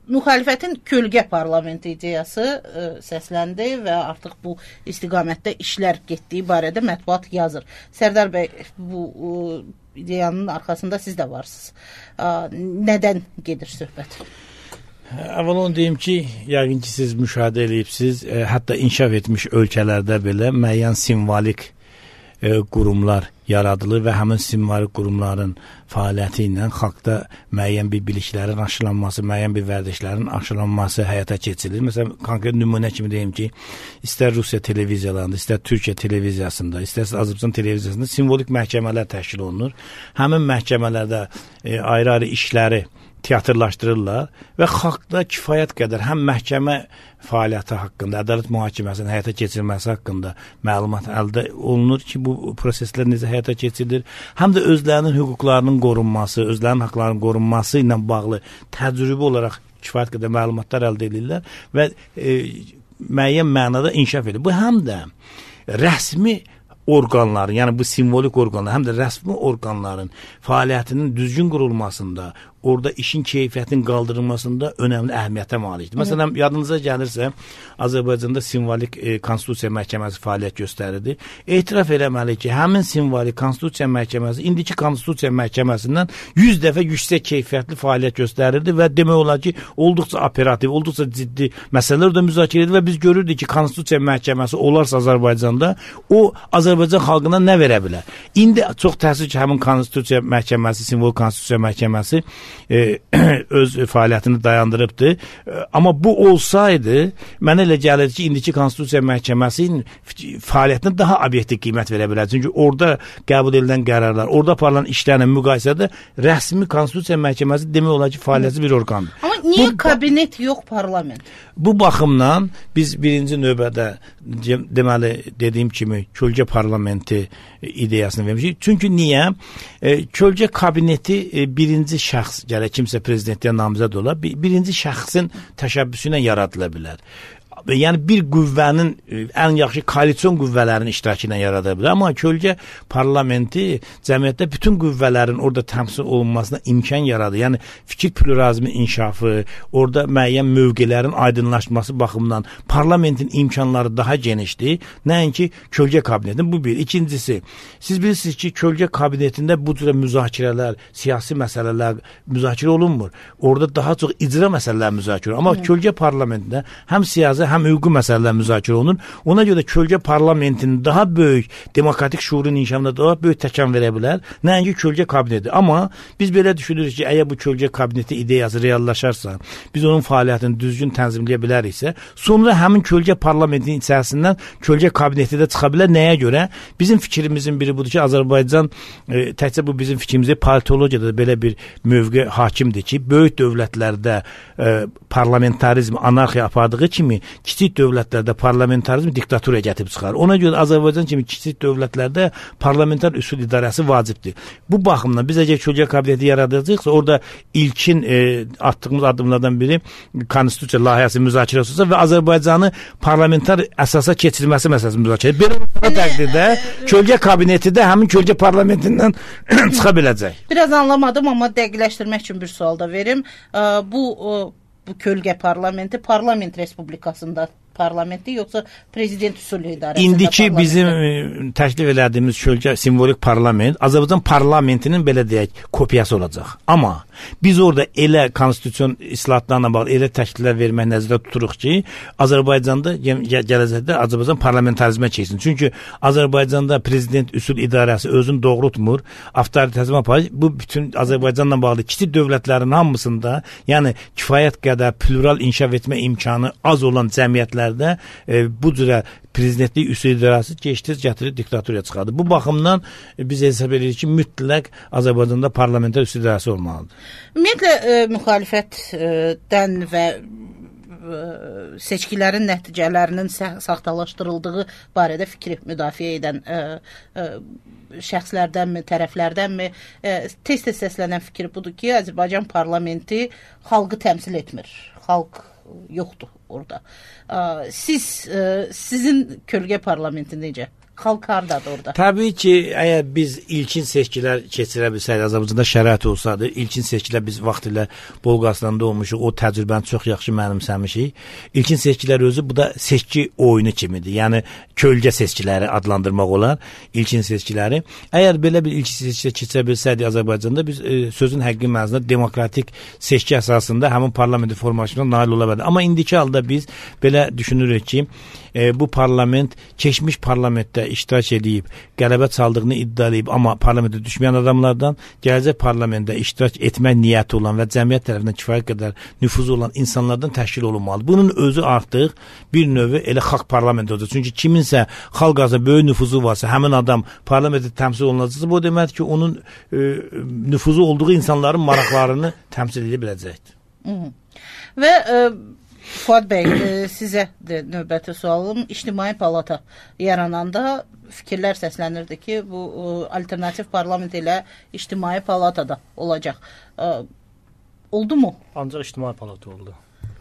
müxalifətin kölgə parlamenti ideyası səsləndi və artıq bu istiqamətdə işlər getdiyi barədə mətbuat yazır. Sərdar bəy, bu ideyanın arxasında siz də varsınız. Nədən gedir söhbət? Əvvəl onu deyim ki, yəqin ki, siz müşahidə edibsiniz, hətta inkişaf etmiş ölkələrdə belə müəyyən simvolik qurumlar yaradılır və həmin simvolik qurumların fəaliyyəti ilə xalqda müəyyən bir biliklərin aşılanması, müəyyən bir vərdişlərin aşılanması həyata keçirilir. Məsələn, konkret nümunə kimi deyim ki, istər Rusiya televiziyalarında, istər Türkiyə televiziyasında, istər Azərbaycan televiziyasında simvolik məhkəmələr təşkil olunur. Həmin məhkəmələrdə ayrı-ayrı işləri teatrlaşdırırlar və xalqda kifayət qədər həm məhkəmə fəaliyyəti haqqında, ədalət mühakiməsinin həyata keçirilməsi haqqında məlumat əldə olunur ki, bu proseslər necə həyata keçirilir, həm də özlərinin hüquqlarının qorunması, özlərinin haqlarının qorunması ilə bağlı təcrübə olaraq kifayət qədər məlumatlar əldə edirlər və müəyyən mənada inkişaf edir. Bu həm də rəsmi orqanların, yəni bu simvolik orqanlar, həm də rəsmi orqanların fəaliyyətinin düzgün qurulmasında, orada işin keyfiyyətinin qaldırılmasında önəmli əhəmiyyətə malikdir. Məsələn, yadınıza gəlirsə, Azərbaycanda simvolik konstitusiya məhkəməsi fəaliyyət göstərirdi. Etiraf eləməliyik ki, həmin simvolik konstitusiya məhkəməsi indiki konstitusiya məhkəməsindən 100 dəfə yüksək keyfiyyətli fəaliyyət göstərirdi və demək olar ki, olduqca operativ, olduqca ciddi məsələlər də müzakirə edir və biz görürdük ki, konstitusiya məhkəməsi olarsa Azərbaycanda, o Azərbaycan xalqına nə verə bilər? İndi çox təəssüf ki, həmin konstitusiya məhkəməsi, simvolik konstitusiya məhkəməsi öz fəaliyyətini dayandırıbdır. Amma bu olsaydı, mənə elə gəlir ki, indiki konstitusiya məhkəməsinin fəaliyyətinə daha obyektiv qiymət verə bilər. Çünki orada qəbul edilən qərarlar, orada aparılan işlərlə müqayisədə rəsmi konstitusiya məhkəməsi demək olar ki, fəaliyyətsiz bir orqandır. Amma niyə kabinet yox, parlament? Bu baxımdan biz birinci növbədə deməli, dediyim kimi, kölgə parlamenti ideyasını vermişik. Çünki niyə? Kölgə kabineti birinci şəxs, gələ kimsə prezidentliyə namizəd ola, birinci şəxsin təşəbbüsü ilə yaradıla bilər. Yəni bir qüvvənin, ən yaxşı koalisyon qüvvələrinin iştirakı ilə yarada bilər. Amma kölgə parlamenti cəmiyyətdə bütün qüvvələrin orada təmsil olunmasına imkan yaradır. Yəni fikir pluralizmi inkişafı, orada müəyyən mövqelərin aydınlaşması baxımından parlamentin imkanları daha genişdir. Nəinki kölgə kabinetin. Bu bir. İkincisi, siz bilirsiniz ki, kölgə kabinetində bu cürə müzakirələr, siyasi məsələlər müzakirə olunmur. Orada daha çox icra məsələlər müzakirə olunur. Amma kölgə parlamentində həm siyasi, həm hüquqi məsələlər müzakirə olunur. Ona görə kölgə parlamentinin daha böyük demokratik şuurun inkişafına daha böyük təkan verə bilər. Nəinki kölgə kabineti. Amma biz belə düşünürük ki, əgər bu kölgə kabineti ideyası reallaşarsa, biz onun fəaliyyətini düzgün tənzimləyə biləriksə, sonra həmin kölgə parlamentinin içərisindən kölgə kabineti də çıxa bilər. Nəyə görə? Bizim fikrimizin biri budur ki, Azərbaycan təkcə bu bizim fikrimizdə politologiyada belə bir mövqe hakimdir ki, böyük dövlətlərdə parlamentarizm, anarxiya apardığı kimi kiçik dövlətlərdə parlamentarizm diktaturaya gətirib çıxar. Ona görə Azərbaycan kimi kiçik dövlətlərdə parlamentar üsul idarəsi vacibdir. Bu baxımdan biz əgər kölgə kabineti yaradacaqsa, orada ilkin attığımız addımlardan biri konstitusiya layihəsi müzakirə olsa və Azərbaycanı parlamentar əsasa keçirilməsi məsələsi müzakirə. Belə təqdirdə kölgə kabineti də həmin kölgə parlamentindən çıxa biləcək. Biraz anlamadım, amma dəqiqləşdirmək üçün bir sual da verim. Bu kölgə parlamenti parlament respublikasında parlamenti, yoxsa prezident üsulü idarəsində? İndiki bizim təklif elədiyimiz kölgə simvolik parlament Azərbaycan parlamentinin belə deyək kopyası olacaq. Amma biz orada elə konstitusiyon islahatlarına bağlı elə təkliflər vermək nəzərdə tuturuq ki, Azərbaycanda gələcəkdə Azərbaycan parlamentarizmə keçsin. Çünki Azərbaycanda prezident üsul idarəsi özünü doğrultmur, avtoritizmə aparır. Bu bütün Azərbaycanla bağlı kiçik dövlətlərin hamısında, yəni kifayət qədər plural inkişaf etmə imkanı az olan cəmiyyətlər bu cürə prezidentlik üsul idarəsi gətirir diktaturaya çıxardı. Bu baxımdan biz hesab edirik ki, mütləq Azərbaycanda parlamentar üsul idarəsi olmalıdır. Ümumiyyətlə, müxalifətdən və seçkilərin nəticələrinin saxtalaşdırıldığı barədə fikri müdafiə edən şəxslərdənmi, tərəflərdənmi tez-tez səslənən fikir budur ki, Azərbaycan parlamenti xalqı təmsil etmir. Xalq yoxdur orada. Sizin kölgə parlamenti necə xalq hardadır orada? Təbii ki, əgər biz ilkin seçkilər keçirə bilsəydik, Azərbaycanda şərait olsaydı, ilkin seçkilər biz vaxt ilə Bolqarıstanda olmuşuq, o təcrübəni çox yaxşı mənimsəmişik. İlkin seçkilər özü, bu da seçki oyunu kimidir. Yəni, kölgə seçkiləri adlandırmaq olar, ilkin seçkiləri. Əgər belə bir ilkin seçkilə keçirə bilsəydik Azərbaycanda, biz sözün həqiqi mənasında demokratik seçki əsasında həmin parlamentin formasına nail ola bilərdik. Amma indiki halda biz belə düşünürük ki, bu parlament keçmiş parlamentdə iştirak edib, qələbə çaldığını iddia edib, amma parlamentə düşməyən adamlardan gələcək parlamentdə iştirak etmək niyyəti olan və cəmiyyət tərəfindən kifayət qədər nüfuzu olan insanlardan təşkil olunmalıdır. Bunun özü artıq bir növ elə xalq parlamenti olacaq. Çünki kiminsə xalq arasında böyük nüfuzu varsa, həmin adam parlamentdə təmsil olunacaqsa, bu deməkdir ki, onun nüfuzu olduğu insanların maraqlarını təmsil edə biləcəkdir. Və Fuad bəy, sizə də növbəti sualım. İctimai palata yarananda fikirlər səslənirdi ki, bu alternativ parlament ilə İctimai palatada olacaq. Oldu mu? Ancaq İctimai palata oldu.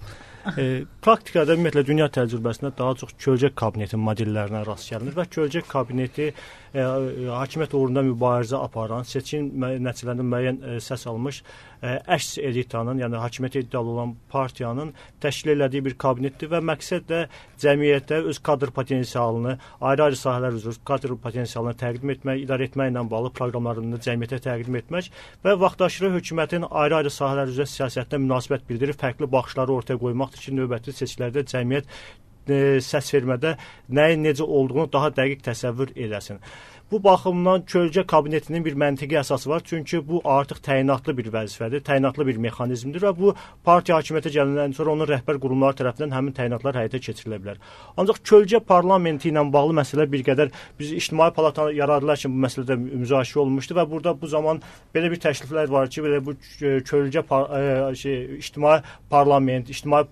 Praktikada ümumiyyətlə dünya təcrübəsində daha çox kölgə kabineti modellərinə rast gəlinir və kölgə kabineti hakimiyyət uğrunda mübarizə aparan, seçim nəticələrində müəyyən səs almış əks elitanın, yəni hakimiyyət iddialı olan partiyanın təşkil elədiyi bir kabinetdir və məqsəd də cəmiyyətə öz kadr potensialını, ayrı-ayrı sahələr üzrə kadr potensialını təqdim etmək, idarə etməklə bağlı proqramlarını cəmiyyətə təqdim etmək və vaxtaşırı hökumətin ayrı-ayrı sahələr üzrə siyasətdə münasibət bildirib, fərqli baxışları ortaya qoymaqdır ki, növbəti seçkilərdə cəmiyyət səs vermədə nəyin necə olduğunu daha dəqiq təsəvvür edəsin. Bu baxımdan kölgə kabinetinin bir məntiqi əsası var. Çünki bu artıq təyinatlı bir vəzifədir, təyinatlı bir mexanizmdir və bu partiya hakimiyyətə gələndən sonra onun rəhbər qurumları tərəfindən həmin təyinatlar həyata keçirilə bilər. Ancaq kölgə parlamenti ilə bağlı məsələ bir qədər biz İctimai palata yaradılarkən bu məsələdə müzakirə olunmuşdu və burada bu zaman belə bir təkliflər var ki, belə bu kölgə İctimai parlament,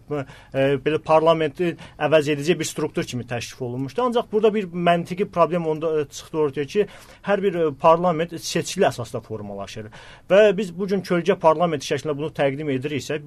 belə parlamenti əvəz edici bir struktur kimi təşkil olunmuşdu. Ancaq burada bir məntiqi problem onda çıxdı ortaya ki, hər bir parlament seçkili əsasda formalaşır. Və biz bugün kölgə parlament şəklində bunu təqdim ediriksə,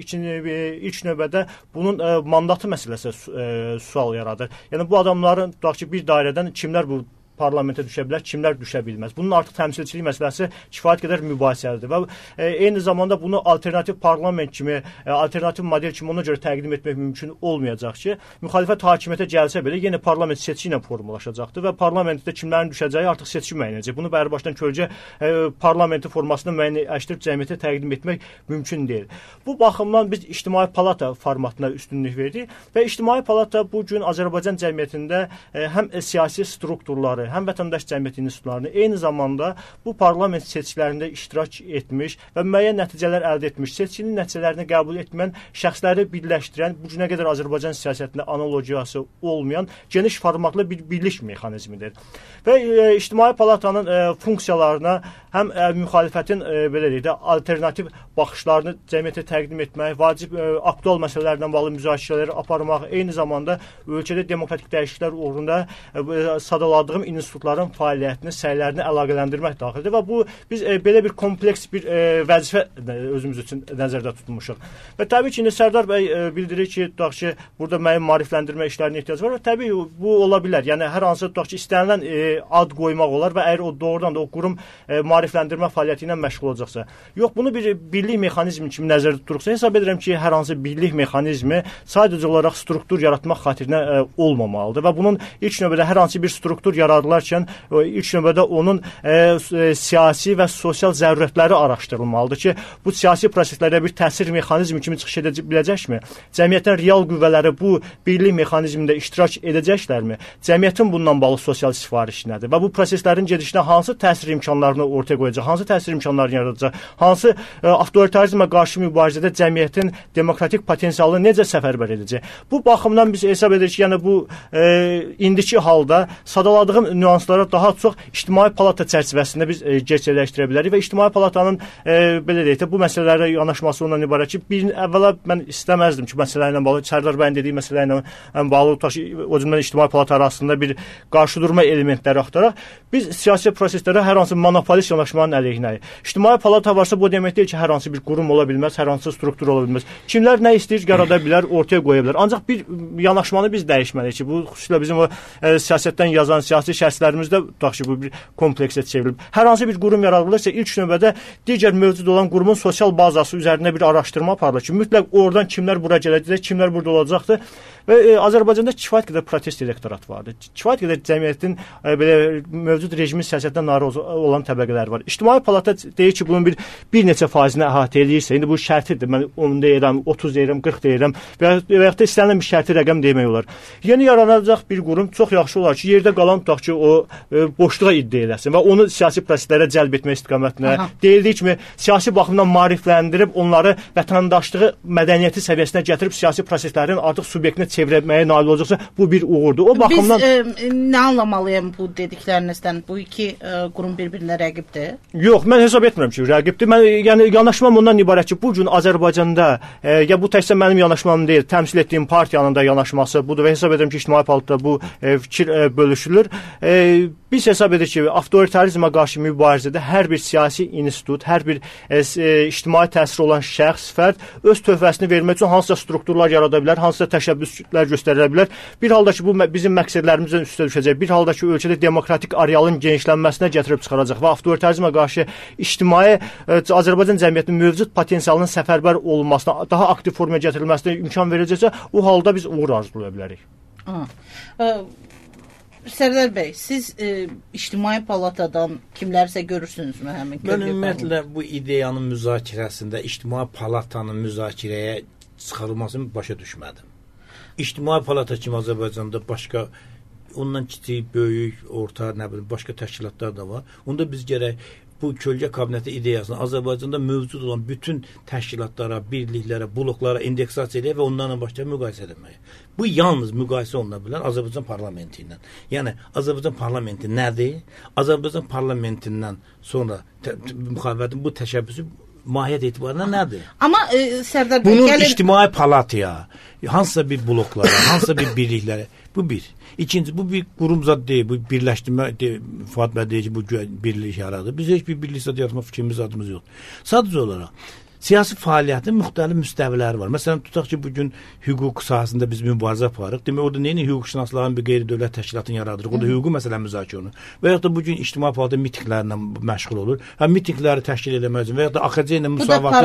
ilk növbədə bunun mandatı məsələsi sual yaradır. Yəni bu adamların tutaq ki, bir dairədən kimlər bu parlamentə düşə bilər, kimlər düşə bilməz. Bunun artıq təmsilçilik məsələsi kifayət qədər mübahisəlidir və eyni zamanda bunu alternativ parlament kimi, alternativ model kimi ona görə təqdim etmək mümkün olmayacaq ki, müxalifət hakimiyyətə gəlsə belə yenə parlament seçki ilə formalaşacaqdır və parlamentdə kimlərin düşəcəyi artıq seçki müəyyən edəcək. Bunu bərbaşdan kölgə parlamenti formasını müəyyənləşdirib cəmiyyətə təqdim etmək mümkün deyil. Bu baxımdan biz İctimai palata formatına üstünlük verdik və İctimai palata bu gün Azərbaycan cəmiyyətində həm siyasi strukturları, həm vətəndaş cəmiyyət institutlarını, eyni zamanda bu parlament seçkilərində iştirak etmiş və müəyyən nəticələr əldə etmiş, seçkinin nəticələrini qəbul etməyən şəxsləri birləşdirən, bu günə qədər Azərbaycan siyasətində analogiyası olmayan geniş formatlı bir birlik mexanizmidir. Və İctimai palatanın funksiyalarına həm müxalifətin belə deyək də alternativ baxışlarını cəmiyyətə təqdim etmək, vacib aktual məsələlərlə bağlı müzakirələri aparmaq, eyni zamanda ölkədə demokratik dəyişikliklər uğrunda sadaladığım institutların fəaliyyətini, səylərini əlaqələndirmək daxildir və bu biz belə bir kompleks bir vəzifə özümüz üçün nəzərdə tutmuşuq. Və təbii ki, Sərdar bəy bildirir ki, tutaq ki, burada müəyyən maarifləndirmə işlərinə ehtiyac var və təbii bu ola bilər. Yəni hər hansı tutaq ki, istənilən ad qoymaq olar və əgər o doğrudan da o qurum maarifləndirmə fəaliyyəti ilə məşğul olacaqsa. Yox, bunu bir birlik mexanizmi kimi nəzərdə tuturuqsa, hesab edirəm ki, hər hansı birlik mexanizmi sadəcə olaraq struktur yaratmaq xatirinə olmamalıdır və bunun ilk növbədə hər hansı bir struktur yaradılarkən ilk növbədə onun siyasi və sosial zərurətləri araşdırılmalıdır ki, bu siyasi proseslərdə bir təsir mexanizmi kimi çıxış edə biləcəkmi? Cəmiyyətin real qüvvələri bu birlik mexanizmində iştirak edəcəklərmi? Cəmiyyətin bundan bağlı sosial sifarişi nədir? Və bu proseslərin gedişinə hansı təsir imkanlarını ortaya qoyacaq? Hansı təsir imkanlarını yaradacaq? Hansı avtoritarizmə qarşı mübarizədə cəmiyyətin demokratik potensialını necə səfərbər edəcək? Bu baxımdan biz hesab edirik ki, yəni bu indiki halda sadaladığım nüanslara daha çox İctimai palata çərçivəsində biz gerçəkləşdirə bilərik və İctimai palatanın belə deyək də bu məsələlərə yanaşması ondan ibarət ki, əvvəla mən istəməzdim ki, məsələlərlə bağlı, Sərdar bəyin dediyi məsələlərlə bağlı, o cümlədən İctimai palata arasında bir qarşıdurma elementləri axtaraq, biz siyasi proseslərə hər hansı monopolist yanaşmanın əleyhinəyik. İctimai palata varsa bu demək deyil ki, hər hansı bir qurum ola bilməz, hər hansı struktur ola bilməz. Kimlər nə istəyir, yarada bilər, ortaya qoya bilər. Ancaq bir yanaşmanı biz dəyişməliyik ki, bu xüsusilə bizim o siyasətdən yazan, siyasi şəxslərimizdə tutaq ki, bu bir kompleksə çevrilib. Hər hansı bir qurum yaradılırsa ilk növbədə digər mövcud olan qurumun sosial bazası üzərində bir araşdırma aparılır ki, mütləq oradan kimlər bura gələcək, kimlər burada olacaqdır. Və Azərbaycanda kifayət qədər protest elektorat vardır. Kifayət qədər cəmiyyətin belə mövcud rejimin siyasətindən narazı olan təbəqələr var. İctimai Palata deyir ki, bunun bir neçə faizini əhatə edirsə, indi bu şərtidir. Mən 10 deyirəm, 30 deyirəm, 40 deyirəm və yaxud da istənilən bir şərti rəqəm demək olar. Yeni yaranacaq bir qurum çox yaxşı olar ki, yerdə qalan tutaq ki, o boşluğa iddia eləsin və onu siyasi proseslərə cəlb etmək istiqamətinə deyildiyi kimi siyasi baxımdan maarifləndirib onları vətəndaşlığı mədəniyyəti səviyyəsinə gətirib siyasi proseslərin artıq subyektinə çevirməyə nail olacaqsa, bu bir uğurdur. O baxımdan biz nə anlamalıyam bu dediklərinizdən? Bu iki qurum bir-birinə rəqibdir? Yox, mən hesab etmirəm ki, rəqibdir. Mən yəni yanaşmam ondan ibarət ki, bu gün Azərbaycanda ya bu təkcə mənim yanaşmam deyil, təmsil etdiyim partiyanın da yanaşması budur və hesab edirəm ki, İctimai Palatda bu fikir bölüşülür. Biz hesab edirik ki, avtoritarizmə qarşı mübarizədə hər bir siyasi institut, hər bir ictimai təsiri olan şəxs, fərd öz töhfəsini vermək üçün hansısa strukturlar yarada bilər, hansısa təşəbbüslər göstərilə bilər. Bir halda ki, bu bizim məqsədlərimizdən üstə düşəcək. Bir halda ki, ölkədə demokratik arealın genişlənməsinə gətirib çıxaracaq və avtoritarizmə qarşı ictimai Azərbaycan cəmiyyətinin mövcud potensialının səfərbər olunmasına, daha aktiv formaya gətirilməsinə imkan verəcəksə, o halda biz uğur arzulaya bilərik. Sərdar bəy, siz İctimai Palatadan kimlərsə görürsünüzmü həmin Mən ümumiyyətlə bu ideyanın müzakirəsində İctimai Palatanın müzakirəyə çıxarılmasını başa düşmədim. İctimai Palata kimi Azərbaycanda başqa ondan kiçik, böyük, orta, nə bilim, başqa təşkilatlar da var. Onda biz gərək bu kölgə kabineti ideyasını Azərbaycanda mövcud olan bütün təşkilatlara, birliklərə, bloklara indeksasiya edək və onlarla başlayıb müqayisə etmək. Bu yalnız müqayisə oluna bilər Azərbaycan parlamenti ilə. Yəni Azərbaycan parlamenti nədir? Azərbaycan parlamentindən sonra müxalifətin bu təşəbbüsü mahiyyət etibarında nədir? Amma Sərdar bəy, bunun İctimai Palataya, hansısa bir bloklara, hansısa bir birliklərə, bu bir. İkinci, bu bir qurum zad deyil, bu birləşdirmə, Fuad bəy deyir ki, bu birlik yaradır. Biz heç bir birlik zad yaratma fikrimiz, adımız yoxdur. Sadəcə olaraq siyasi fəaliyyətin müxtəlif müstəviləri var. Məsələn, tutaq ki, bugün hüquq sahəsində biz mübarizə aparırıq. Demək, orada neyini hüquqşünasların bir qeyri-dövlət təşkilatını yaradırıq. Orada hüquqi məsələ müzakirə olunur. Və yaxud da bugün İctimai Palata mitinglərlə məşğul olur. Mitingləri təşkil etmək üçün və yaxud da AXC ilə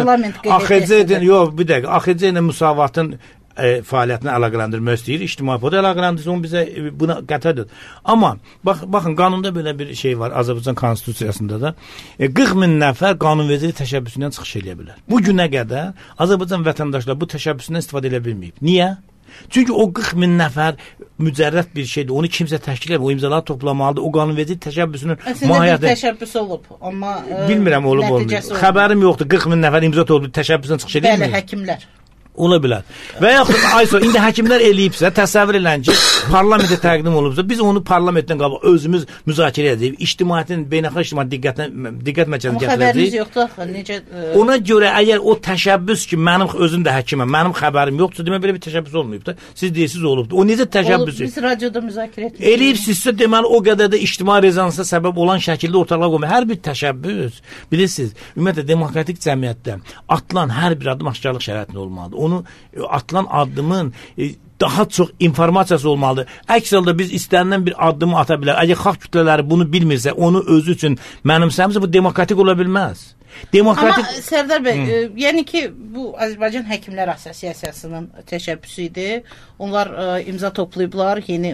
müsavatın fəaliyyətinə əlaqələndirmək istəyir. İctimai Palata əlaqələndirsə onu bizə buna qətədir. Amma baxın, qanunda belə bir şey var Azərbaycan konstitusiyasında da 40.000 nəfər qanunvericilik təşəbbüsündən çıxış edə bilər. Bu günə qədər Azərbaycan vətəndaşları bu təşəbbüsündən istifadə edə bilməyib. Niyə? Çünki o 40.000 nəfər mücərrəd bir şeydir. Onu kimsə təşkil edib, o imzaları toplamalıdır. O qanunvericilik təşəbbüsünün mahiyyəti bir təşəbbüs olub, amma bilmirəm olub-olmayıb. Xəbərim yoxdur. 40.000 nəfər imza toplub təşəbbüsdən çıxış edə bilmir. Bəli, həkimlər. Ola bilər. Və yaxud ayso indi həkimlər eləyibsə, təsəvvür edin ki, parlamentə təqdim olubsa, biz onu parlamentdən qabaq özümüz müzakirə edib, ictimaiyyətin, beynəlxalq ictimaiyyət diqqət mərkəzinə gətirəcəyik. Xəbəriniz yoxdur axı, necə ona görə əgər o təşəbbüs ki, mənim özüm də həkiməm, mənim xəbərim yoxdursa, demək belə bir təşəbbüs olmayıb da. Siz deyirsiniz olubdu. O necə təşəbbüs? Biz radioda müzakirə etdik. Eləyibsizsə, deməli o qədər də ictimai rezonansa səbəb olan şəkildə ortalığa qoymaq. Hər bir təşəbbüs, bilirsiniz, ümumiyyətlə demokratik cəmiyyətdə atılan hər bir addım aşkarlıq şəraitində olmalıdır. Onu atılan addımın daha çox informasiyası olmalıdır. Əks halda biz istənilən bir addımı ata bilər. Əgər xalq kütlələri bunu bilmirsə, onu özü üçün mənimsəmirsə, bu demokratik ola bilməz. Demokratik... Amma Sərdar bəy, yəni ki, bu Azərbaycan Həkimlər Assosiasiyasının təşəbbüsü idi. Onlar imza toplayıblar, yeni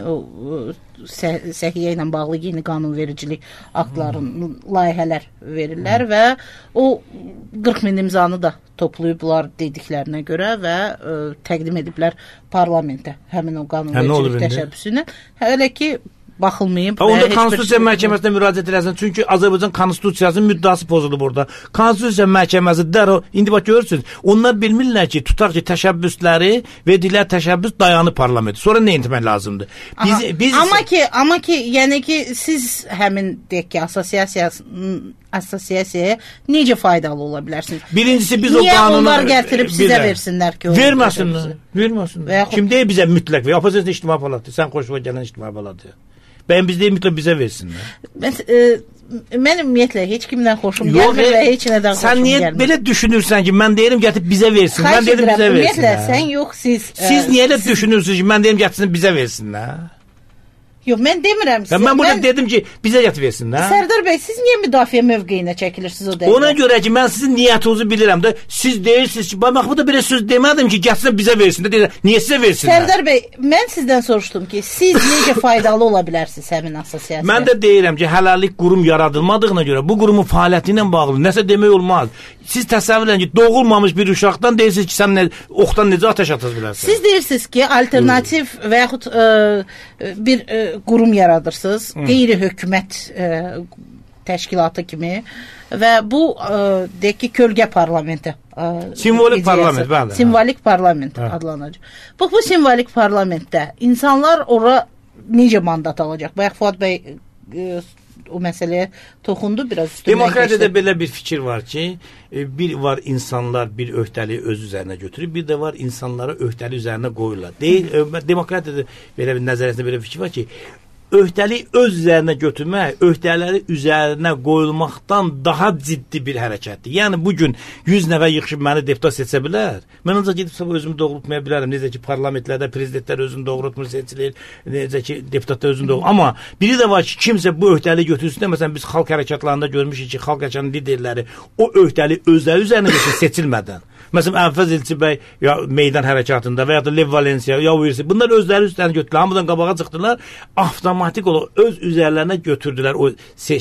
səhiyyə ilə bağlı yeni qanunvericilik aktlarının layihələr verirlər və o 40.000 imzanı da toplayıblar dediklərinə görə və təqdim ediblər parlamentə həmin o qanunvericilik təşəbbüsünü. Hələ ki baxılmayıb. Onda Konstitusiya Məhkəməsinə müraciət edəsən. Çünki Azərbaycan Konstitusiyasının müddəası pozulub orada. Konstitusiya Məhkəməsi dərhal indi bax görürsünüz. Onlar bilmirlər ki, tutaq ki, təşəbbüsləri verdikləri təşəbbüs dayanı parlament. Sonra nə etmək lazımdır? Biz amma ki, yəni ki, siz həmin deyək ki, assosiasiyaya necə faydalı ola bilərsiniz? Birincisi biz o qanunu niyə onlar gətirib sizə versinlər ki? Verməsinlər. Kim deyir bizə mütləq və opozisiya İctimai Palata. Sən xoşuna gələn İctimai Palata. Bəyəm biz deyil mütləq bizə versinlər. Mən ümumiyyətlə heç kimdən xoşum gəlmir və heç nədən xoşum gəlmir. Sən niyə belə düşünürsən ki, mən deyirəm gətirib bizə versin. Mən deyirəm bizə versinlər. Ümumiyyətlə sən yox, siz. Siz niyə elə düşünürsünüz ki, mən deyirəm gətirsin bizə versinlər? Yox, mən demirəm sizə. Mən burada dedim ki, bizə yat versinlər. Sərdar bəy, siz niyə müdafiə mövqeyinə çəkilirsiniz o dəqiqə? Ona görə ki, mən sizin niyyətinizi bilirəm də. Siz deyirsiniz ki, bax bu da bir söz demədim ki, gəlsin bizə versin də. Niyə sizə versinlər? Sərdar bəy, mən sizdən soruşdum ki, siz necə faydalı ola bilərsiniz həmin assosiasiyaya? Mən də deyirəm ki, hələlik qurum yaradılmadığına görə bu qurumun fəaliyyəti ilə bağlı nəsə demək olmaz. Siz təsəvvür edin ki, doğulmamış bir uşaqdan deyirsiniz ki, sən oxdan necə atəş ata bilərsən? Siz deyirsiniz ki, alternativ və yaxud bir qurum yaradırsınız, qeyri-hökumət təşkilatı kimi və bu deyək ki, kölgə parlamenti. Simvolik parlament, bəli. Simvolik parlament adlanacaq. Bu simvolik parlamentdə insanlar ora necə mandat alacaq? Bayaq Fuad bəy o məsələyə toxundu, biraz üstündən keçdi. Demokratiyada belə bir fikir var ki, bir var insanlar bir öhdəliyi öz üzərinə götürür, bir də var insanlara öhdəlik üzərinə qoyurlar. Demokratiyada belə bir nəzəriyyətdə belə bir fikir var ki, öhdəliyi öz üzərinə götürmək, öhdələri üzərinə qoyulmaqdan daha ciddi bir hərəkətdir. Yəni bugün 100 nəfər yığışıb məni deputat seçə bilər. Mən ancaq gedib özümü doğrultmaya bilərəm. Necə ki parlamentlərdə prezidentlər özünü doğrultmur seçilir, necə ki deputatlar özünü doğrultmur. Amma biri də var ki, kimsə bu öhdəliyi götürsün. Məsələn biz xalq hərəkatlarında görmüşük ki, xalq hərəkatının liderləri o öhdəliyi özləri üzərinə götürür seçilmədən. Məsələn, Ənfəz Elçi bəy ya meydan hərəkatında və ya da Lev Valensiya ya Uyursi, bunlar özləri üstlərini götürdülər. Hamıdan qabağa çıxdılar, avtomatik olaraq öz üzərlərinə götürdülər o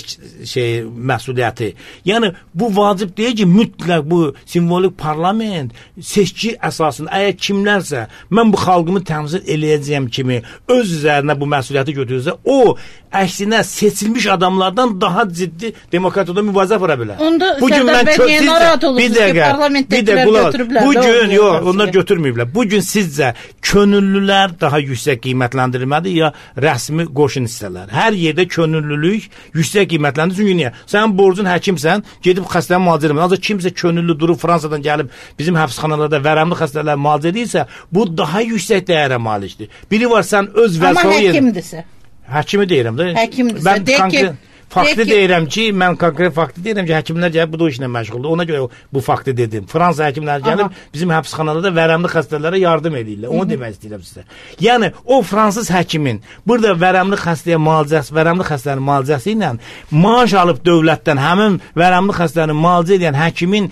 məsuliyyəti. Yəni, bu vacib deyil ki, mütləq bu simvolik parlament seçki əsasında, əgər kimlərsə, mən bu xalqımı təmsil eləyəcəyəm kimi öz üzərinə bu məsuliyyəti götürürsə, o, əksinə seçilmiş adamlardan daha ciddi demokratiyada mübarizə apara bilər. Onda Sərdar bəy niyə narahat olursunuz ki, parlamentdəkilər götürüblər? Bugün, yox, onlar götürməyiblər. Bugün sizcə könüllülər daha yüksək qiymətləndirilməlidir ya rəsmi qoşun hissələr? Hər yerdə könüllülük yüksək qiymətləndirir. Çünki niyə? Sən borcun həkimsən, gedib xəstəyə müalicə etmə. Ancaq kimsə könüllü durub Fransadan gəlib bizim həbsxanalarda vərəmli xəstələrə müalicə edirsə, bu daha yüksək dəyərə malikdir. Biri var, sən öz vəzifəni... Amma həkimdirsə? Həkimi deyirəm də. Həkimdirsə. Mən konkret faktı deyirəm ki, mən konkret faktı deyirəm ki, həkimlər gəlib bu da o işlə məşğuldur. Ona görə bu faktı dedim. Fransa həkimləri gəlib bizim həbsxanalarda vərəmli xəstələrə yardım edirlər. Onu demək istəyirəm sizə. Yəni o fransız həkimin burada vərəmli xəstəyə müalicəsi, vərəmli xəstələrin müalicəsi ilə maaş alıb dövlətdən həmin vərəmli xəstələrin müalicə edən həkimin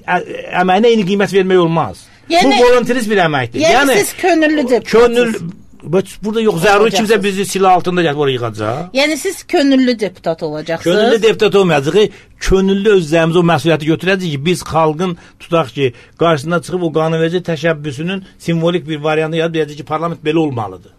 əməyinə eyni qiymət vermək olmaz. Bu voluntarist bir əməkdir. Yəni siz könüllü deputatsınız. Burada yox, zəruri kimsə bizi silah altında gəlib oraya yığacaq. Yəni siz könüllü deputat olacaqsınız. Könüllü deputat olmayacaq. Könüllü öz üzərimizə o məsuliyyəti götürəcək ki, biz xalqın tutaq ki, qarşısına çıxıb o qanunverici təşəbbüsünün simvolik bir variantı yaradıb deyəcək ki, parlament belə olmalıdır.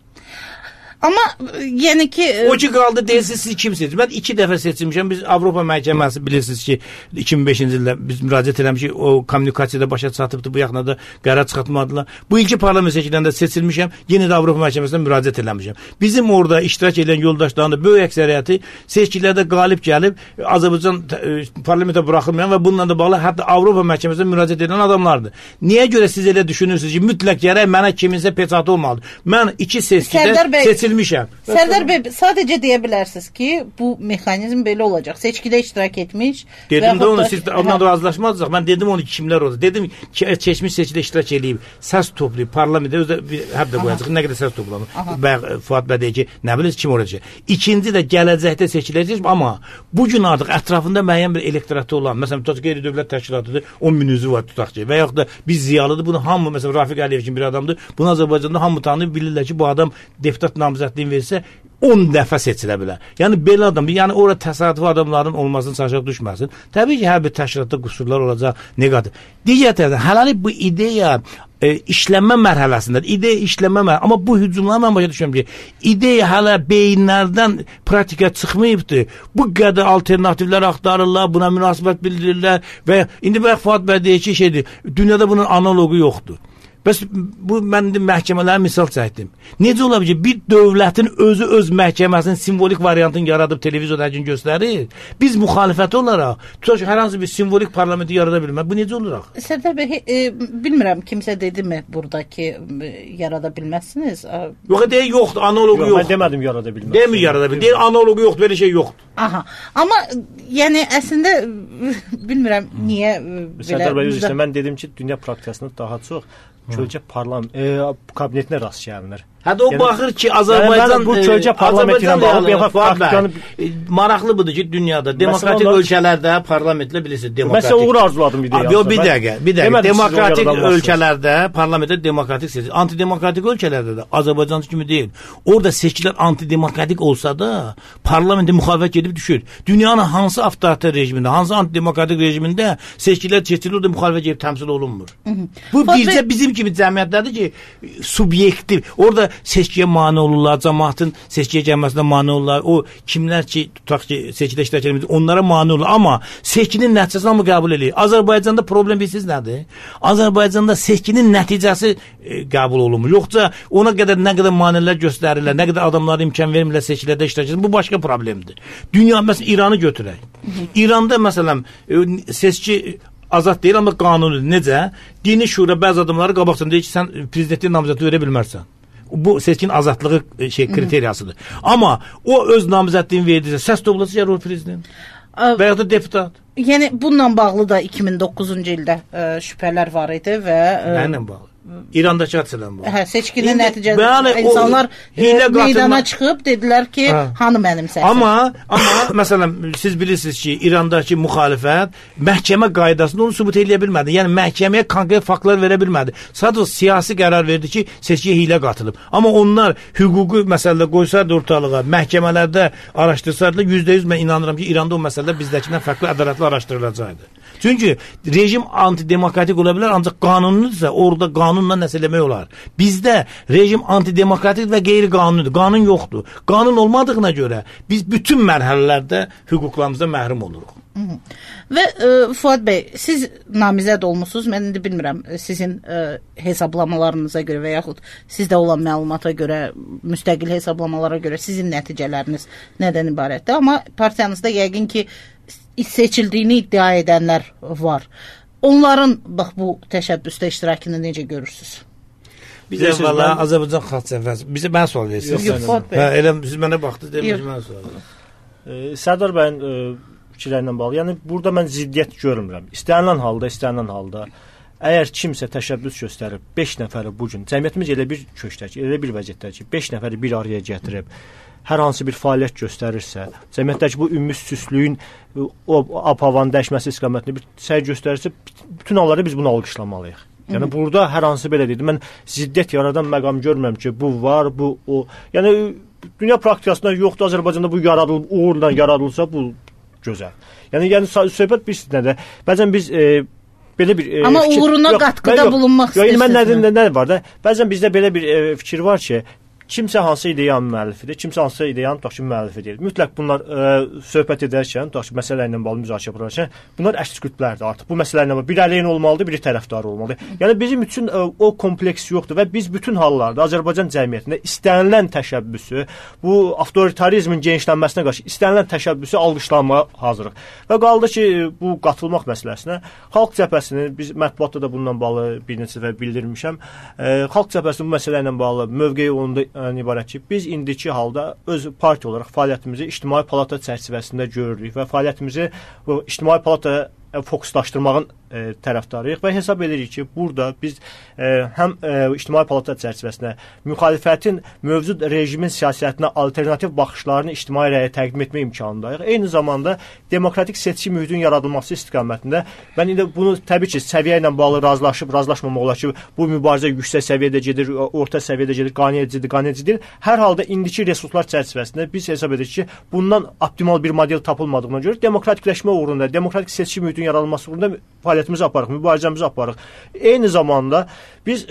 Amma yəni ki... O ki qaldı deyirsiniz, siz kim seçir? Mən 2 dəfə seçilmişəm. Biz Avropa məhkəməsi bilirsiniz ki, 2005-ci ildə biz müraciət eləmişik. O kommunikasiyada başa çatıbdı. Bu yaxına da qərar çıxartmadılar. Bu ilki parlament seçkilərində seçilmişəm. Yenə də Avropa məhkəməsinə müraciət eləmişəm. Bizim orada iştirak edən yoldaşların da böyük əksəriyyəti seçkilərdə qalib gəlib Azərbaycan parlamentə buraxılmayan və bununla da bağlı hətta Avropa məhkəməsinə müraciət edən adamlardır. Niyə görə siz elə düşünürsünüz ki, mütləq gərək mənə kiminsə peçatı olmalıdır? Mən 2 seçkidə seçilmişəm. Sərdar bəy, sadəcə deyə bilərsiniz ki, bu mexanizm belə olacaq. Seçkidə iştirak etmiş. Dedim də onu, siz onunla da razılaşmadınız. Mən dedim onu kimlər olacaq. Dedim ki, keçmiş seçkidə iştirak eləyib, səs toplayıb, parlamentdə özdə həb də qoyacaq. Nə qədər səs toplanır. Fuad bəy deyir ki, nə bilirsiniz kim olacaq. İkinci də gələcəkdə seçiləcək, amma bugün artıq ətrafında müəyyən bir elektoratı olan, məsələn, tutaq qeyri-dövlət təşkilatıdır, 10 min üzvü var tutaq ki, və yaxud da biz ziyalıdır, bunu hamı, məsələn, Rafiq Əliyev kimi bir adamdır, bunu Azərbaycanda hamı tanıyıb, bilirlər ki, bu adam deputat namizədliyin verirsə 10 dəfə seçilə bilər. Yəni belə adam, yəni ora təsadüfi adamların olmasını çalışaq düşməsin. Təbii ki, hər bir təşkilatda qüsurlar olacaq, neqativ. Digər tərəfdən hələlik bu ideya işlənmə mərhələsindədir. İdeya işlənmə mərhələsində. Amma bu hücumları mən başa düşürəm ki, ideya hələ beyinlərdən praktikaya çıxmayıbdır. Bu qədər alternativlər axtarırlar, buna münasibət bildirirlər və indi bayaq Fuad bəy deyir ki, şeydir, dünyada bunun analogu yoxdur. Bəs bu mən məhkəmələrə misal çəkdim. Necə ola bilər ki, bir dövlətin özü öz məhkəməsinin simvolik variantını yaradıb televizorda hər gün göstərir? Biz müxalifət olaraq tutaq ki, hər hansı bir simvolik parlamenti yarada bilmək. Bu necə olacaq? Sərdar bəy, bilmirəm kimsə dedimi burada ki, yarada bilməzsiniz? Yox, deyir, yoxdur, analogu yoxdur. Mən demədim yarada bilməzsiniz. Demir yarada bilməzsiniz. Deyir, analogu yoxdur, belə şey yoxdur. Aha. Amma yəni əslində bilmirəm niyə belə... Sərdar bəy, mən dedim ki, dünya praktikasında daha çox kölgə kabinetinə rast gəlinir. Hətta o baxır ki, Azərbaycan bu kölgə parlamentlə bağlı praktikanı maraqlı budur ki, dünyada demokratik ölkələrdə parlamentlə bilirsiniz, demokratik. Məsələn, uğur arzuladım bir dəqiqə. Demokratik ölkələrdə parlamentdə demokratik seçilir. Antidemokratik ölkələrdə də Azərbaycan kimi deyil. Orada seçkilər antidemokratik olsa da parlamentə müxalifət gedib düşür. Dünyanın hansı avtoritar rejimində, hansı antidemokratik rejimində seçkilər keçirilir, orada müxalifət gedib təmsil olunmur. Bu bircə bizim kimi cəmiyyətlərdir ki, subyektiv. Orada seçkiyə mane olurlar, cəmaatın seçkiyə gəlməsinə mane olurlar. O kimlər ki, tutaq ki, seçkidə iştirak etmir, onlara mane olurlar. Amma seçkinin nəticəsini hamı qəbul edir. Azərbaycanda problem bilirsiniz nədir? Azərbaycanda seçkinin nəticəsi qəbul olunmur. Yoxsa ona qədər nə qədər maneələr göstərirlər, nə qədər adamlara imkan vermirlər seçkilərdə iştirak etsin. Bu başqa problemdir. Dünya məsələn İranı götürək. İranda məsələn seçki azad deyil, amma qanuni. Necə? Dini şura bəzi adamları qabaqsan deyir ki, sən prezidentlik namizədi verə bilmərsən. Bu seçkin azadlığı kriteriyasıdır. Amma o öz namizədliyini verdirsə, səs toplasın ya prezident və ya da deputat. Yəni bununla bağlı da 2009-cu ildə şübhələr var idi və Mənlə bağlı. İrandakı hadisələrlə bağlı. Hə, seçkinin nəticəsində insanlar meydana çıxıb dedilər ki, hanı mənim səsim. Amma məsələn siz bilirsiniz ki, İrandakı müxalifət məhkəmə qaydasında onu sübut edə bilmədi. Yəni məhkəməyə konkret faktlar verə bilmədi. Sadəcə siyasi qərar verdi ki, seçkiyə hiylə qatılıb. Amma onlar hüquqi məsələdə qoysaydı ortalığa, məhkəmələrdə araşdırsaydılar, %100 mən inanıram ki, İranda o məsələlər bizdəkindən fərqli ədalətli araşdırılacaqdı. Çünki rejim antidemokratik ola bilər, ancaq qanunludursa orada qanunla nəsə eləmək olar. Bizdə rejim antidemokratik və qeyri-qanunidir. Qanun yoxdur. Qanun olmadığına görə biz bütün mərhələlərdə hüquqlarımızdan məhrum oluruq. Və Fuad bəy, siz namizəd olmusunuz. Mən indi bilmirəm sizin hesablamalarınıza görə və yaxud sizdə olan məlumata görə, müstəqil hesablamalara görə sizin nəticələriniz nədən ibarətdir? Amma partiyanızda yəqin ki seçildiyini iddia edənlər var. Onların bax bu təşəbbüsdə iştirakını necə görürsünüz? Biz əvvəla Azərbaycan Xalq Cəbhəsi. Bizə mən sual verirsiniz. Elə siz mənə baxdınız, demək mən sual. Sərdar bəyin fikirlərindən bağlı. Yəni burada mən ziddiyyət görmürəm. İstənilən halda əgər kimsə təşəbbüs göstərib 5 nəfəri bu gün cəmiyyətimiz elə bir köşkdəki, elə bir vəziyyətdə ki, 5 nəfəri bir araya gətirib hər hansı bir fəaliyyət göstərirsə, cəmiyyətdəki bu ümumi süslüyün o ab-havanın dəyişməsi istiqamətində bir səy göstərirsə, bütün hallarda biz bunu alqışlamalıyıq. Yəni burada hər hansı belə dedim, mən ziddiyyət yaradan məqam görmürəm ki, bu var, bu o. Yəni dünya praktikasında yoxdur, Azərbaycanda bu yaradılıb, uğurla yaradılsa bu gözəl. Yəni söhbət bir nədə. Bəzən biz belə bir amma uğuruna qatqıda bulunmaq istəyirsiniz. Nə var da? Bəzən bizdə belə bir fikir var ki, kimsə hansı ideyanın müəllifidir, kimsə hansı ideyanın müəllifi deyil. Mütləq bunlar söhbət edərkən, məsələ ilə bağlı müzakirə apararkən, bunlar əks qütblərdir artıq. Bu məsələ ilə bağlı biri əleyhinə olmalıdır, biri tərəfdarı olmalıdır. Yəni bizim üçün o kompleks yoxdur və biz bütün hallarda Azərbaycan cəmiyyətində istənilən təşəbbüsü, bu avtoritarizmin genişlənməsinə qarşı istənilən təşəbbüsü alqışlanmağa hazırıq. Və qaldı ki, bu qatılmaq məsələsinə Xalq Cəbhəsinin, biz mətbuatda da bununla bağlı bir neçə dəfə bildirmişəm. Xalq Cəbhəsinin bu məsələ ilə bağlı mövqeyi onda ibarət ki, biz indiki halda öz partiya olaraq fəaliyyətimizi İctimai Palata çərçivəsində görürük və fəaliyyətimizi bu İctimai Palata fokuslaşdırmağın tərəfdarıyıq və hesab edirik ki, burada biz həm İctimai Palata çərçivəsində müxalifətin mövcud rejimin siyasətinə alternativ baxışlarını ictimai rəyə təqdim etmə imkanındayıq. Eyni zamanda demokratik seçki mühitinin yaradılması istiqamətində mən indi bunu təbii ki, səviyyə ilə bağlı razılaşmamaq olar ki, bu mübarizə yüksək səviyyədə gedir, orta səviyyədə gedir, qaniyecidir. Hər halda indiki resurslar çərçivəsində biz hesab edirik ki, bundan optimal bir model tapılmadığına görə demokratikləşmə uğrunda, demokratik seçki mühitinin yaradılması uğrunda fəaliyyətimizi aparıq, mübarizəmizi aparıq. Eyni zamanda biz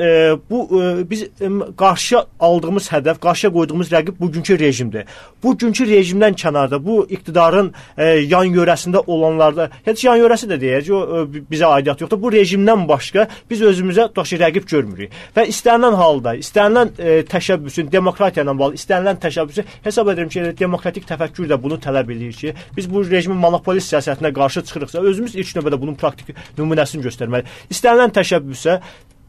qarşıya aldığımız hədəf, qarşıya qoyduğumuz rəqib bugünkü rejimdir. Bugünkü rejimdən kənarda, bu iqtidarın yan yörəsində olanlarda, heç yan yörəsi də deyək, o bizə aidiyyat yoxdur. Bu rejimdən başqa biz özümüzə rəqib görmürük. Və istənilən halda, istənilən təşəbbüsün, demokratiya ilə bağlı istənilən təşəbbüsü hesab edirəm ki, demokratik təfəkkür də bunu tələb edir ki, biz bu rejimin monopolist siyasətinə qarşı çıxırıqsa, özümüz ilk növbədə bunun praktik nümunəsini göstərməli. İstənilən təşəbbüsə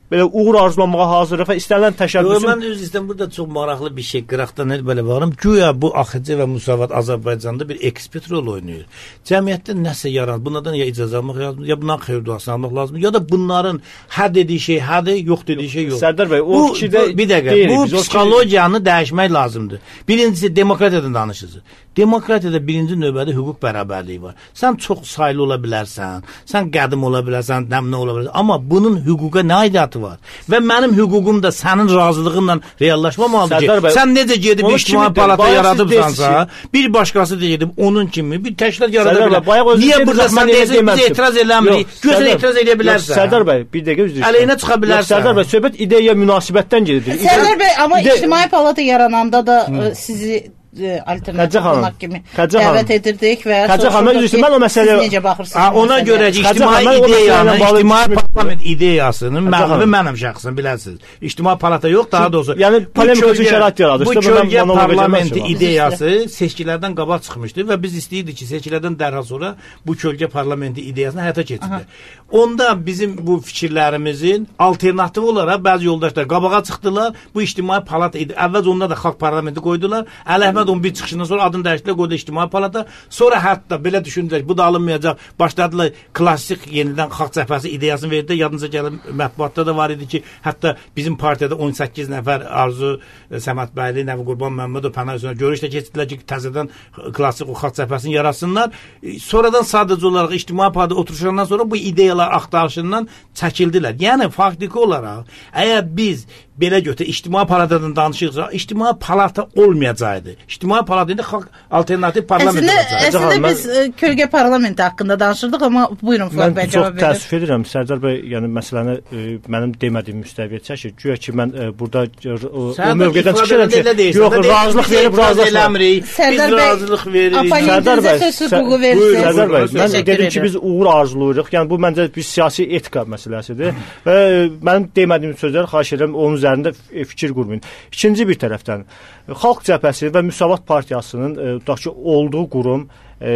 belə uğur arzulamağa hazırıq və istənilən təşəbbüsün... Mən öz istəyirəm, burada çox maraqlı bir şey, qıraqdan belə baxıram. Güya bu AXC və Müsavat Azərbaycanda bir ekspert rol oynayır. Cəmiyyətdə nəsə yaranır. Bunlardan ya icazə almaq lazımdır, ya bundan xeyir duasını almaq lazımdır, ya da bunların hə dediyi şey hədir, yox dediyi şey yox. Sərdar bəy, o fikirdə bir dəqiqə, bu psixologiyanı dəyişmək lazımdır. Birincisi, demokratiyadan danışırsınız. Demokratiyada birinci növbədə hüquq bərabərliyi var. Sən çox saylı ola bilərsən, sən qədim ola bilərsən, nəmnə ola bilərsən, amma bunun hüquqa nə aidiyyatı var? Və mənim hüququm da sənin razılığınla reallaşmamalıdır ki, sən necə gedib ictimai palata yaradıbsansa, bir başqası da gedib onun kimi bir təşkilat yarada bilər. Niyə burada sən deyirsən, biz etiraz eləmirik, gözəl etiraz edə bilərsən. Sərdar bəy, bir dəqiqə üzr istəyirəm. Əleyhinə çıxa bilərsən. Sərdar bəy, söhbət ideya münasibətdən gedir. Sərdar bəy, amma ictimai palata yarananda da sizi alternativ olmaq kimi dəvət edirdik və mən o məsələyə necə baxırsınız? Ona görə ictimai ideyanı, ictimai parlament ideyasının müəllifi mənim şəxsən biləsiniz. İctimai palata yox, daha doğrusu. Yəni polemik şərait yaradır. Bu kölgə parlamenti ideyası seçkilərdən qabaq çıxmışdı və biz istəyirdik ki, seçkilərdən dərhal sonra bu kölgə parlamenti ideyasını həyata keçirir. Onda bizim bu fikirlərimizin alternativ olaraq bəzi yoldaşlar qabağa çıxdılar. Bu ictimai palata əvvəl onda da xalq parlamenti qoydular. Əhməd 11 çıxışından sonra adını dəyişdilər, qoydu ictimai palata. Sonra hətta belə düşündülər ki, bu da alınmayacaq. Başladılar klassik yenidən xalq cəbhəsi ideyasını verdi. Yadınıza gəlin, mətbuatda da var idi ki, hətta bizim partiyada 18 nəfər Arzu Səmədbəyli, Nəvi Qurban Məmmədov, Pənah Hüseynov görüşdə keçdilər ki, təzədən klassik xalq cəbhəsini yaratsınlar. Sonradan sadəcə olaraq ictimai palata oturuşlarından sonra bu ideyalar axtarışından çəkildilər. Yəni faktiki olaraq, əgər biz belə götür, ictimai palatadan danışırsa, ictimai palata olmayacaqdı. İctimai palata indi xalq alternativ parlament olacaq. Əslində biz kölgə parlamenti haqqında danışırdıq, amma buyurun Fuad bəy cavab verin. Mən çox təəssüf edirəm, Sərdar bəy, yəni məsələni mənim demədiyim müstəviyə çəkir. Güya ki, mən burada o mövqedən çıxıram ki, yox, razılıq verib razılaşmırıq. Sərdar bəy, oponentinizə söz hüququ verirsiniz. Sərdar bəy, mən dedim ki, biz uğur arzulayırıq. Yəni bu məncə bir siyasi etika məsələsidir. Və mənim demədiyim sözlər xahiş edirəm onun üzərində fikir qurmayın. İkinci bir tərəfdən Xalq Cəbhəsi və Müsavat Partiyasının tutaq ki, olduğu qurum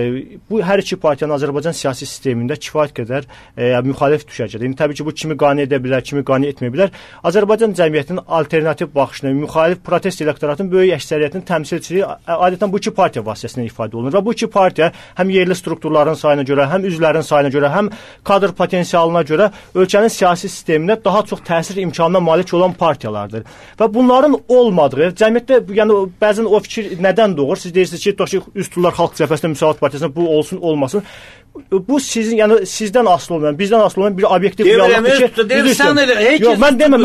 bu hər iki partiyanın Azərbaycan siyasi sistemində kifayət qədər müxalif düşəcəkdir. İndi təbii ki, bu kimi qane edə bilər, kimi qane etməyə bilər. Azərbaycan cəmiyyətinin alternativ baxışına, müxalif protest elektoratın böyük əksəriyyətinin təmsilçiliyi adətən bu iki partiya vasitəsilə ifadə olunur və bu iki partiya həm yerli strukturların sayına görə, həm üzvlərin sayına görə, həm kadr potensialına görə ölkənin siyasi sistemində daha çox təsir imkanına malik olan partiyalardır. Və bunların olmadığı, cəmiyyətdə yəni bəzən o fikir nədən doğur? Siz deyirsiniz ki, üstünlər Xalq Cəbhəsində Müsavat Partiyasına bu olsun, olmasın. Bu sizin, yəni sizdən asılı olmayan, bizdən asılı olmayan bir obyektiv reallıqdır ki, sən elə, heç yox, mən deməm,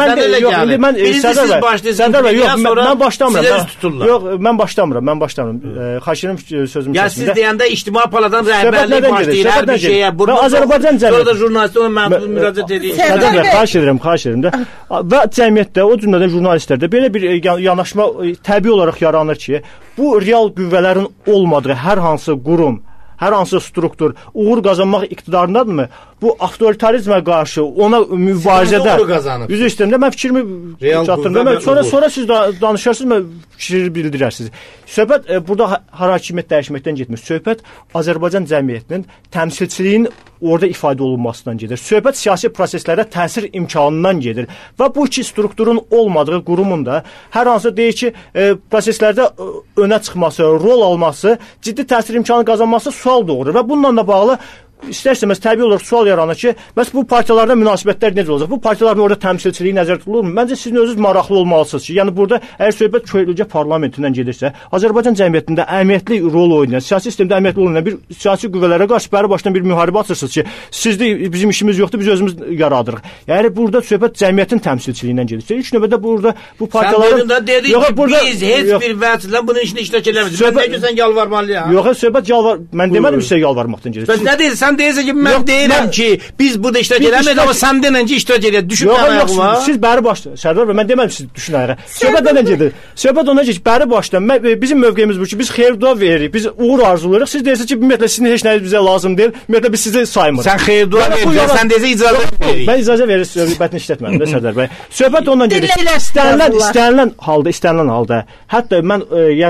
Sərdar bəy, yox, mən başlamıram. Yox, mən başlamıram. Xahiş edirəm sözümü kəsmində. Siz deyəndə ictimai palatadan rəhbərlik başlayır hər bir şeyə. Azərbaycan cəmiyyəti. Sonra da jurnalist ona məhdud müraciət edir. Sərdar bəy, xahiş edirəm də. Və cəmiyyətdə, o cümlədən jurnalistlərdə belə bir yanaşma təbii olaraq yaranır ki, bu real qüvvələrin olmadığı hər hansı qurum, hər hansı struktur uğur qazanmaq iqtidarındadırmı? Bu avtoritarizmə qarşı ona mübarizədə üzr istəyirəm, mən fikrimi çatdırdım. Sonra siz danışarsınız, mən fikri bildirərsiniz. Söhbət burada hakimiyyət dəyişməkdən getmir. Söhbət Azərbaycan cəmiyyətinin təmsilçiliyinin orada ifadə olunmasından gedir. Söhbət siyasi proseslərə təsir imkanından gedir. Və bu iki strukturun olmadığı qurumun da hər hansı deyir ki, proseslərdə önə çıxması, rol alması, ciddi təsir imkanı qazanması sual doğurur. Və bununla da bağlı İstərsəməz təbii olaraq sual yaranır ki, bəs bu partiyalarda münasibətlər necə olacaq? Bu partiyaların orada təmsilçiliyi nəzərdə tutulurmu? Məncə sizin özünüz maraqlı olmalısınız ki, yəni burada əgər söhbət kölgə parlamentindən gedirsə, Azərbaycan cəmiyyətində əhəmiyyətli rol oynayan, siyasi sistemdə əhəmiyyətli rol oynayan bir siyasi qüvvələrə qarşı bəri başdan bir müharibə açırsınız ki, sizdə bizim işimiz yoxdur, biz özümüz yaradırıq. Yəni burada söhbət cəmiyyətin təmsilçiliyindən gedirsə, ilk növbədə burada bu partiyaların biz heç bir vəziflə bunun işini iştirak eləmirik. Mən nə üçün sən yalvarmalıyam? Yox, söhbət mən demədim sizə yalvarmaqdan gedir. Bəs nə deyirsən? Sən deyirsən ki, mən deyirəm ki, biz burada iştirak eləmirik, amma sən denən ki, iştirak eləyirik. Düşün ayağıma. Siz bəri başlayın. Sərdar bəy, mən demədim siz düşün ayağa. Söhbət nədən gedir? Söhbət ona ki, bəri başlayın. Bizim mövqeyimiz bu ki, biz xeyir-dua veririk, biz uğur arzulayırıq. Siz deyirsiniz ki, ümumiyyətlə sizin heç nəyiz bizə lazım deyil. Ümumiyyətlə biz sizi saymırıq. Sən xeyir-dua verirsən, sən deyirsən icazə veririk. Mən icazə verir, söhbətini işlətmədim də Sərdar bəy. Söhbət ondan gedir. İstənilən halda, hətta mən yəni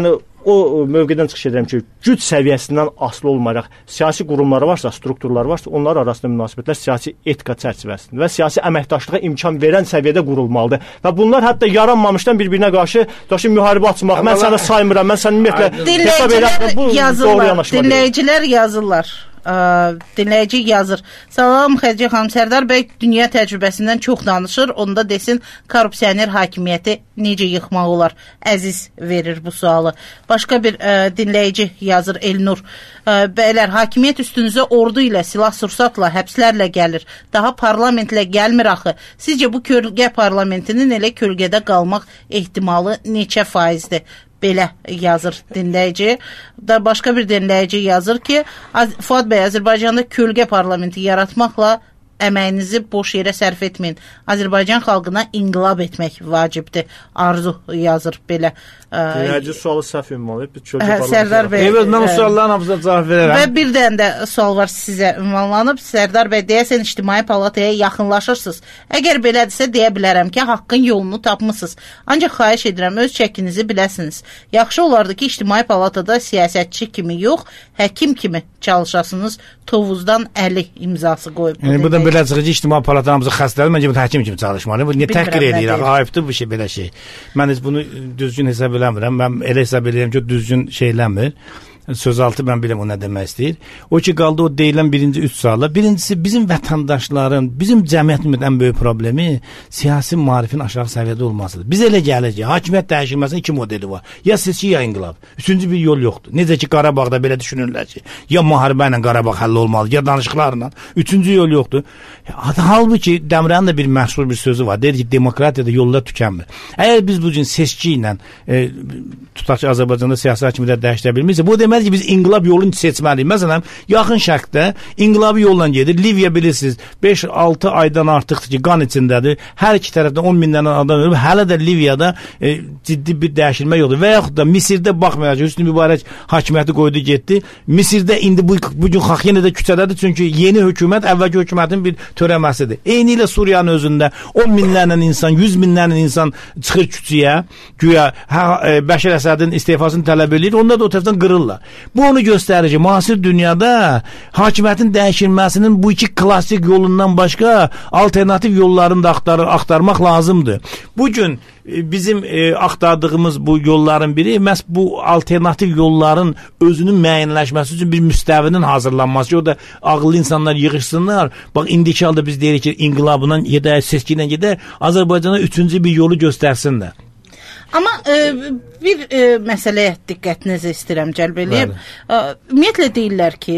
o mövqedən çıxış edirəm ki, güc səviyyəsindən asılı olmayaraq siyasi qurumlar varsa, strukturlar varsa, onlar arasında münasibətlər siyasi etika çərçivəsində və siyasi əməkdaşlığa imkan verən səviyyədə qurulmalıdır. Və bunlar hətta yaranmamışdan bir-birinə qarşı müharibə açmaq, mən səni saymıram, mən səni ümumiyyətlə hesab edirəm, bu doğru yanaşma deyil. Dinləyicilər yazırlar. Dinləyici yazır. Salam Xədicə xanım, Sərdar bəy dünya təcrübəsindən çox danışır. Onda desin korrupsioner hakimiyyəti necə yıxmaq olar? Əziz verir bu sualı. Başqa bir dinləyici yazır, Elnur. Bəylər, hakimiyyət üstünüzə ordu ilə, silah-sursatla, həbslərlə gəlir. Daha parlamentlə gəlmir axı. Sizcə bu kölgə parlamentinin elə kölgədə qalmaq ehtimalı neçə faizdir? Belə yazır dinləyici. Da başqa bir dinləyici yazır ki, Fuad bəy, Azərbaycanda kölgə parlamenti yaratmaqla əməyinizi boş yerə sərf etməyin. Azərbaycan xalqına inqilab etmək vacibdir. Arzu yazır belə. Dinləyici sualı səhv ünvanlayıb. Sərdar bəy. Evet, mən o sualların hamısına cavab verərəm. Və bir dənə də sual var sizə ünvanlanıb. Sərdar bəy, deyəsən İctimai Palataya yaxınlaşırsınız. Əgər belədirsə deyə bilərəm ki, haqqın yolunu tapmısınız. Ancaq xahiş edirəm, öz çəkinizi biləsiniz. Yaxşı olardı ki, İctimai Palatada siyasətçi kimi yox, həkim kimi çalışasınız. Tovuzdan 50 imzası qoyub. Yəni bu da belə çıxıcı İctimai Palatamızı xəstədir. Məncə bu həkim kimi çalışmalı. Bu niyə təhqir edir? Ayıbdır bu şey belə şey. Mən heç bunu düzgün hesab eləmirəm. Mən elə hesab edirəm ki, düzgün şey eləmir. Sözaltı mən biləm o nə demək istəyir. O ki, qaldı o deyilən birinci 3 suala. Birincisi, bizim vətəndaşların, bizim cəmiyyətin ən böyük problemi siyasi maarifin aşağı səviyyədə olmasıdır. Biz elə gəlir ki, hakimiyyət dəyişilməsinin 2 modeli var. Ya seçki, ya inqilab. Üçüncü bir yol yoxdur. Necə ki, Qarabağda belə düşünürlər ki, ya müharibə ilə Qarabağ həll olmalı, ya danışıqlarla. Üçüncü yol yoxdur. Halbuki Dəmirənin də bir məşhur bir sözü var. Deyir ki, demokratiyada yollar tükənmir. Əgər biz bu gün seçki ilə tutaq ki, Azərbaycanda siyasi hakimiyyət dəyişdirə bilmirsə, bu demək ki, biz inqilab yolunu seçməliyik. Məsələn, yaxın şərqdə inqilabi yolla gedir. Liviya bilirsiniz, 5-6 aydan artıqdır ki, qan içindədir. Hər iki tərəfdən 10 mindən adam ölüb. Hələ də Liviyada ciddi bir dəyişilmə yoxdur. Və yaxud da Misirdə baxmayacaq, Hüsnü Mübarək hakimiyyəti qoydu, getdi. Misirdə indi bu gün xalq yenə də küçədədir, çünki yeni hökumət əvvəlki hökumətin bir törəməsidir. Eyni ilə Suriyanın özündə 10 minlərlə insan, 100 minlərlə insan çıxır küçəyə, güya Bəşər Əsədin istefasını tələb edir. Onlar da o tərəfdən qırırlar. Bu onu göstərir ki, müasir dünyada hakimiyyətin dəyişilməsinin bu iki klassik yolundan başqa alternativ yollarını da axtarmaq lazımdır. Bugün bizim axtardığımız bu yolların biri məhz bu alternativ yolların özünün müəyyənləşməsi üçün bir müstəvinin hazırlanması. O da ağıllı insanlar yığışsınlar. Bax, indiki halda biz deyirik ki, inqilabla gedək, seçki ilə gedək, Azərbaycana üçüncü bir yolu göstərsinlər. Amma bir məsələyə diqqətinizi istəyirəm cəlb eləyib. Ümumiyyətlə deyirlər ki,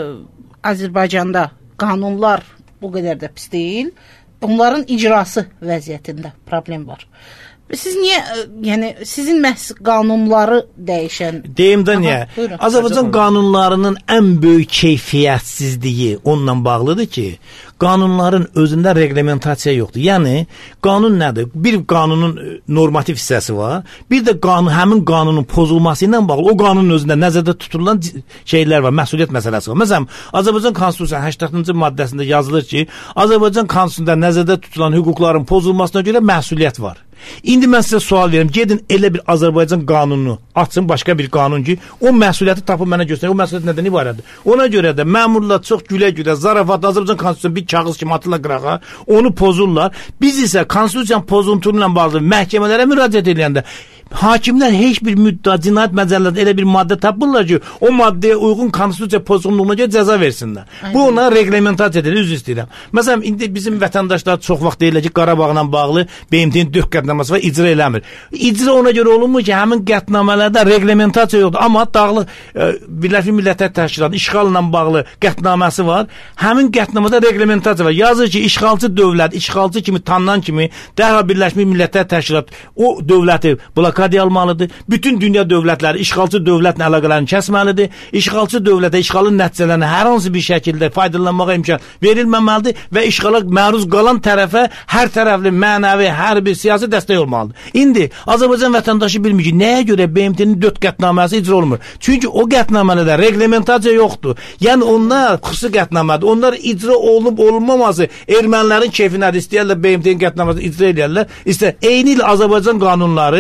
Azərbaycanda qanunlar bu qədər də pis deyil. Onların icrası vəziyyətində problem var. Siz niyə, yəni sizin məhz qanunları dəyişən? Deyim də niyə? Azərbaycan qanunlarının ən böyük keyfiyyətsizliyi onunla bağlıdır ki, qanunların özündə reglamentasiya yoxdur. Yəni, qanun nədir? Bir qanunun normativ hissəsi var, bir də həmin qanunun pozulması ilə bağlı o qanunun özündə nəzərdə tutulan şeylər var, məsuliyyət məsələsi var. Məsələn, Azərbaycan Konstitusiyasının 80-cı maddəsində yazılır ki, Azərbaycan Konstitusiyasında nəzərdə tutulan hüquqların pozulmasına görə məsuliyyət var. İndi mən sizə sual verim, gedin elə bir Azərbaycan qanununu açın, başqa bir qanun ki, o məsuliyyəti tapıb mənə göstərin. O məsuliyyət nədən ibarətdir? Ona görə də məmurlar çox gülə-gülə, zarafat, Azərbaycan Konstitusiyasını bir kağız kimi atırlar qırağa, onu pozurlar. Biz isə Konstitusiyanın pozuntusu ilə bağlı məhkəmələrə müraciət edəndə hakimlər heç bir müddət cinayət məcəllələrində elə bir maddə tapırlar ki, o maddəyə uyğun konstitusiya pozğunluğuna görə cəza versinlər. Bu ona reglamentasiya edilir, üzr istəyirəm. Məsələn, indi bizim vətəndaşlar çox vaxt deyirlər ki, Qarabağla bağlı BMT-nin 4 qətnaməsi var, icra eləmir. İcra ona görə olunmur ki, həmin qətnamələrdə reglamentasiya yoxdur. Amma Dağlıq Birləşmiş Millətlər Təşkilatı işğalla bağlı qətnaməsi var. Həmin qətnamədə reglamentasiya var. Yazır ki, işğalçı dövlət, işğalçı kimi tanınan kimi dərhal Birləşmiş Millətlər Təşkilatı o dövləti blokadiya almalıdır. Bütün dünya dövlətləri işğalçı dövlətlə əlaqələrini kəsməlidir. İşğalçı dövlətə işğalın nəticələrini hər hansı bir şəkildə faydalanmağa imkan verilməməlidir və işğala məruz qalan tərəfə hər tərəfli mənəvi, hərbi, siyasi dəstək olmalıdır. İndi Azərbaycan vətəndaşı bilmir ki, nəyə görə BMT-nin 4 qətnaməsi icra olunmur? Çünki o qətnamələrdə reglamentasiya yoxdur. Yəni onlar xüsusi qətnamədir. Onlar icra olunub olunmaması ermənilərin keyfinədir. İstəyərlər BMT-nin qətnaməsini icra edərlər. İşte eyni ilə Azərbaycan qanunları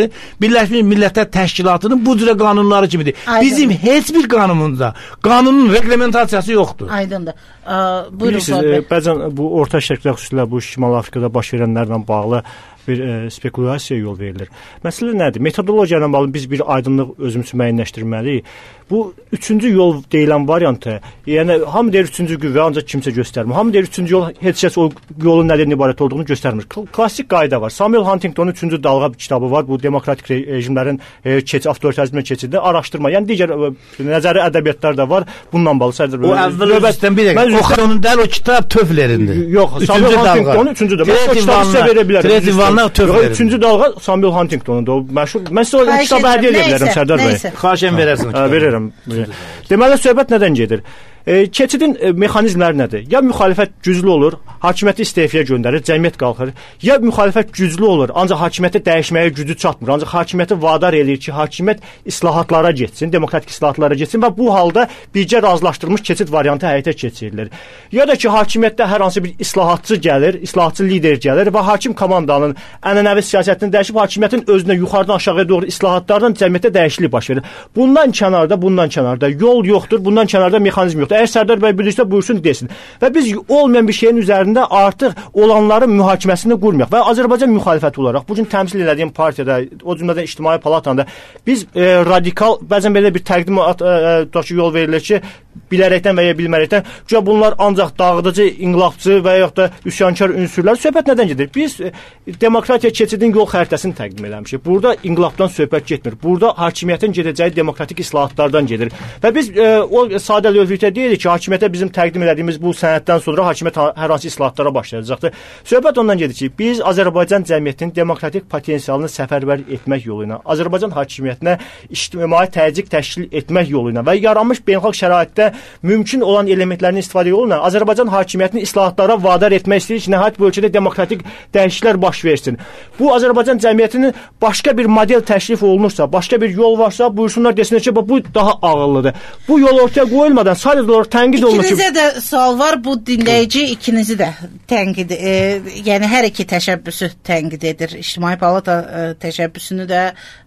Birləşmiş Millətlər Təşkilatının bu cürə qanunları kimidir. Aydın. Bizim heç bir qanunumuzda qanunun reglementasiyası yoxdur. Aydındır. Buyurun. Bilirsiniz, bəzən bu Orta Şərqdə, xüsusilə bu Şimali Afrikada baş verənlərlə bağlı bir spekulyasiyaya yol verilir. Məsələ nədir? Metodologiya ilə bağlı biz bir aydınlıq özümüzü müəyyənləşdirməliyik. Bu üçüncü yol deyilən variantı, yəni hamı deyir üçüncü qüvvə ancaq kimsə göstərmir. Hamı deyir üçüncü yol heç kəs o yolun nədən ibarət olduğunu göstərmir. Klassik qayda var. Samuel Huntingtonun üçüncü dalğa kitabı var. Bu demokratik rejimlərin avtoritarizmə keçidi araşdırma. Yəni digər nəzəri ədəbiyyatlar da var. Bununla bağlı sərdir. O əvvəldən bir dəqiqə. Oxunun dəl o kitab tövlərində. Yox, Samuel Huntingtonun üçüncü dalğa. Mən o kitabı sizə verə bilərəm. Üçüncü dalğa Samuel Huntingtonun da o məşhur. Mən sizə o kitabı hədiyyə edə bilərəm Sərdar bəy. Xahişən verərsən. Verərəm. Deməli söhbət nədən gedir? Keçidin mexanizmləri nədir? Ya müxalifət güclü olur, hakimiyyəti istefaya göndərir, cəmiyyət qalxır. Ya müxalifət güclü olur, ancaq hakimiyyəti dəyişməyə gücü çatmır. Ancaq hakimiyyəti vadar eləyir ki, hakimiyyət islahatlara getsin, demokratik islahatlara getsin və bu halda bircə razılaşdırılmış keçid variantı həyata keçirilir. Ya da ki, hakimiyyətdə hər hansı bir islahatçı gəlir, islahatçı lider gəlir və hakim komandanın ənənəvi siyasətini dəyişib hakimiyyətin özünə yuxarıdan aşağıya doğru islahatlardan cəmiyyətdə dəyişiklik baş verir. Bundan kənarda yol yoxdur, bundan kənarda mexanizm yoxdur. Əgər Sərdar bəy bilirsə buyursun desin. Və biz olmayan bir şeyin üzərində artıq olanların mühakiməsini qurmayaq. Və Azərbaycan müxalifəti olaraq bu gün təmsil etdiyim partiyada, o cümlədən İctimai Palatanda biz radikal, bəzən belə bir təqdim yol verilir ki, bilərəkdən və ya bilmərəkdən ki, bunlar ancaq dağıdıcı, inqilabçı və ya da üsyankar ünsürlər. Söhbət nədən gedir? Biz demokratiya keçidin yol xəritəsini təqdim eləmişik. Burada inqilabdan söhbət getmir. Burada hakimiyyətin gedəcəyi demokratik islahatlardan gedir. Və biz o sadə lövhətdə deyirik ki, hakimiyyətə bizim təqdim elədiyimiz bu sənəddən sonra hakimiyyət hər hansı islahatlara başlayacaqdır. Söhbət ondan gedir ki, biz Azərbaycan cəmiyyətinin demokratik potensialını səfərbər etmək yolu ilə, Azərbaycan hakimiyyətinə ictimai təzyiq təşkil etmək yolu ilə və yaranmış beynəlxalq şəraitdə mümkün olan elementlərin istifadə yolu ilə Azərbaycan hakimiyyətini islahatlara vadar etmək istəyir ki, nəhayət bu ölkədə demokratik dəyişikliklər baş versin. Bu Azərbaycan cəmiyyətinin başqa bir model təklif olunursa, başqa bir yol varsa, buyursunlar desinlər ki, bu daha ağıllıdır. Bu yol ortaya qoyulmadan sadəcə olaraq tənqid olunur ki... İkinizə də sual var, bu dinləyici ikinizi də tənqid, yəni hər iki təşəbbüsü tənqid edir. İctimai Palata təşəbbüsünü də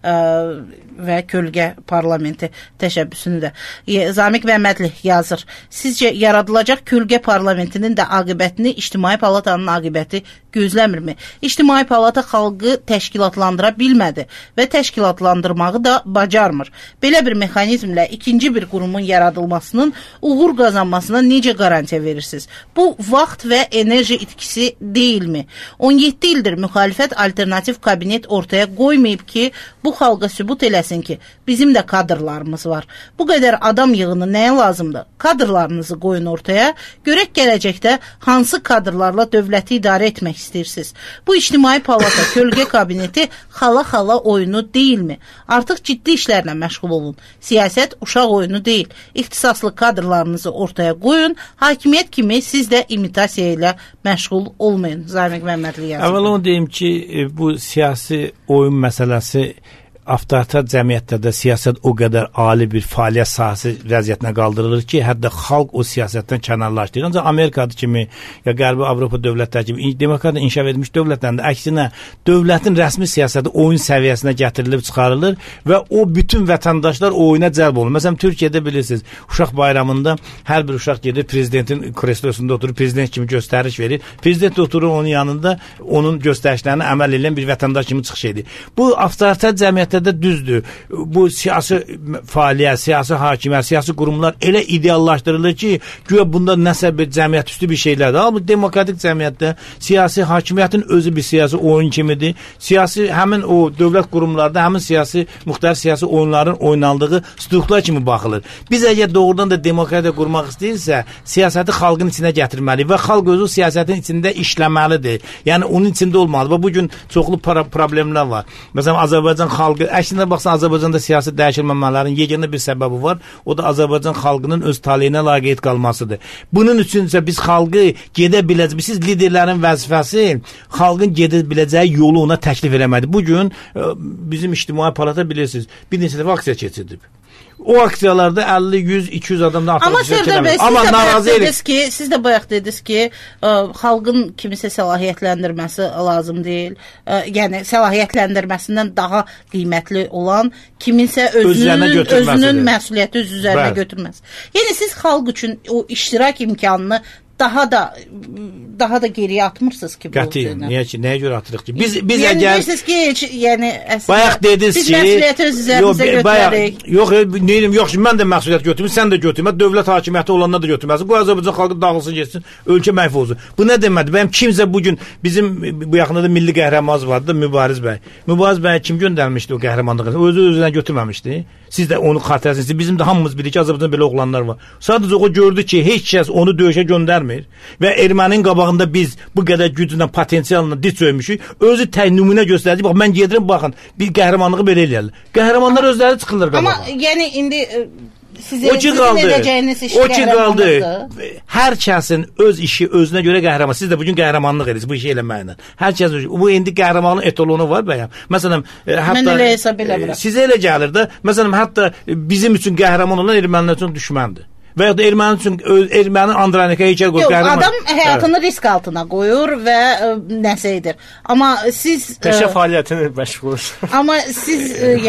və kölgə parlamenti təşəbbüsünü də. Zamiq Məmmədli yazır. Sizcə yaradılacaq kölgə parlamentinin də aqibətini İctimai Palatanın aqibəti gözləmirmi? İctimai Palata xalqı təşkilatlandıra bilmədi və təşkilatlandırmağı da bacarmır. Belə bir mexanizmlə ikinci bir qurumun yaradılmasının uğur qazanmasına necə qarantiya verirsiniz? Bu vaxt və enerji itkisi deyilmi? 17 ildir müxalifət alternativ kabinet ortaya qoymayıb ki, bu xalqa sübut eləsin ki, bizim də kadrlarımız var. Bu qədər adam yığını nəyə lazımdır? Kadrlarınızı qoyun ortaya, görək gələcəkdə hansı kadrlarla dövləti idarə etmək istəyirsiniz? Bu İctimai Palata kölgə kabineti xala-xala oyunu deyilmi? Artıq ciddi işlərlə məşğul olun. Siyasət uşaq oyunu deyil. İxtisaslı kadrlarınızı ortaya qoyun. Hakimiyyət kimi siz də imitasiya ilə məşğul olmayın. Zamiq Məmmədli yazır. Əvvəla onu deyim ki, bu siyasi oyun məsələsi avtoritar cəmiyyətdə də siyasət o qədər ali bir fəaliyyət sahəsi vəziyyətinə qaldırılır ki, hətta xalq o siyasətdən kənarlaşdırır. Ancaq Amerikada kimi, ya Qərbi Avropa dövlətləri kimi demokratiya inkişaf etmiş dövlətlərində əksinə dövlətin rəsmi siyasəti oyun səviyyəsinə gətirilib çıxarılır və o bütün vətəndaşlar oyuna cəlb olunur. Məsələn, Türkiyədə bilirsiniz, uşaq bayramında hər bir uşaq gedir, prezidentin kreslosunda oturur, prezident kimi göstəriş verir. Prezident oturur onun yanında, onun göstərişlərinə əməl edən bir vətəndaş kimi çıxış edir. Bu avtoritar cəmiyyət də düzdür. Bu siyasi fəaliyyət, siyasi hakimiyyət, siyasi qurumlar elə ideallaşdırılır ki, güya bunda nəsə bir cəmiyyət üstü bir şeylərdir. Amma demokratik cəmiyyətdə siyasi hakimiyyətin özü bir siyasi oyun kimidir. Siyasi həmin o dövlət qurumlarda həmin müxtəlif siyasi oyunların oynandığı strukturlar kimi baxılır. Biz əgər doğrudan da demokratiya qurmaq istəyirsə, siyasəti xalqın içinə gətirməliyik və xalq özü siyasətin içində işləməlidir. Yəni onun içində olmalıdır. Və bu gün çoxlu problemlər var. Məsələn, Azərbaycan xalqı əslində baxsan Azərbaycanda siyasi dəyişilməmələrin yeganə bir səbəbi var. O da Azərbaycan xalqının öz taleyinə laqeyd qalmasıdır. Bunun üçünsə biz xalqı gedə biləcəyik. Siz liderlərin vəzifəsi xalqın gedə biləcəyi yolu ona təklif eləməlidir. Bu gün bizim İctimai Palata bilirsiniz, bir neçə dəfə aksiya keçirdib. O aksiyalarda 50, 100, 200 adamdan artıq Amma Sərdar bəy, siz də bayaq dediniz ki, xalqın kimisə səlahiyyətləndirməsi lazım deyil. Yəni səlahiyyətləndirməsindən daha qiymətli olan kiminsə özünün məsuliyyəti öz üzərinə götürməsi. Yəni siz xalq üçün o iştirak imkanını daha da geriyə atmırsınız ki bu. Qətiyyən. Nəyə görə atırıq ki? Biz yəni əgər deyirsiniz ki, yəni əslində bayaq dediniz ki, biz məsuliyyəti öz üzərimizə götürərik. Yox, mən də məsuliyyət götürmüm, sən də götürmə, dövlət hakimiyyəti olanlar da götürməsin. Bu Azərbaycan xalqı dağılsın, getsin, ölkə məhv olsun. Bu nə deməkdir? Bəyəm kimsə bu gün bizim bu yaxında da milli qəhrəmanımız vardı da Mübariz bəy. Mübariz bəy kim göndərmişdi o qəhrəmanlığı? Özü-özünə götürməmişdi. Siz də onu xatırlayırsınız. Bizim də hamımız bilir ki, Azərbaycanda belə oğlanlar var. Sadəcə o gördü ki, heç kəs onu döyüşə göndərmir və ermənin qabağında biz bu qədər güclə, potensialla diz çöymüşük. Özü nümunə göstərdi. Bax, mən gedirəm, baxın, bir qəhrəmanlığı belə eləyirlər. Qəhrəmanlar özləri çıxırlar qabağa. Amma yəni indi sizin edəcəyiniz iş qəhrəmanlıqdır. Hər kəsin öz işi özünə görə qəhrəman. Siz də bugün qəhrəmanlıq edirsiniz bu işi eləməklə. Hər kəs bu indi qəhrəmanlığın etalonu var bəyəm. Məsələn, hətta mən elə hesab eləmirəm. Sizə elə gəlir də, məsələn, hətta bizim üçün qəhrəman olan ermənilər üçün düşməndir. Və ya da erməni üçün ermənin Andronika heykəl qoyur. Yox, adam həyatını risk altına qoyur və nəsə edir. Amma siz peşə fəaliyyətini məşğulsunuz. Amma siz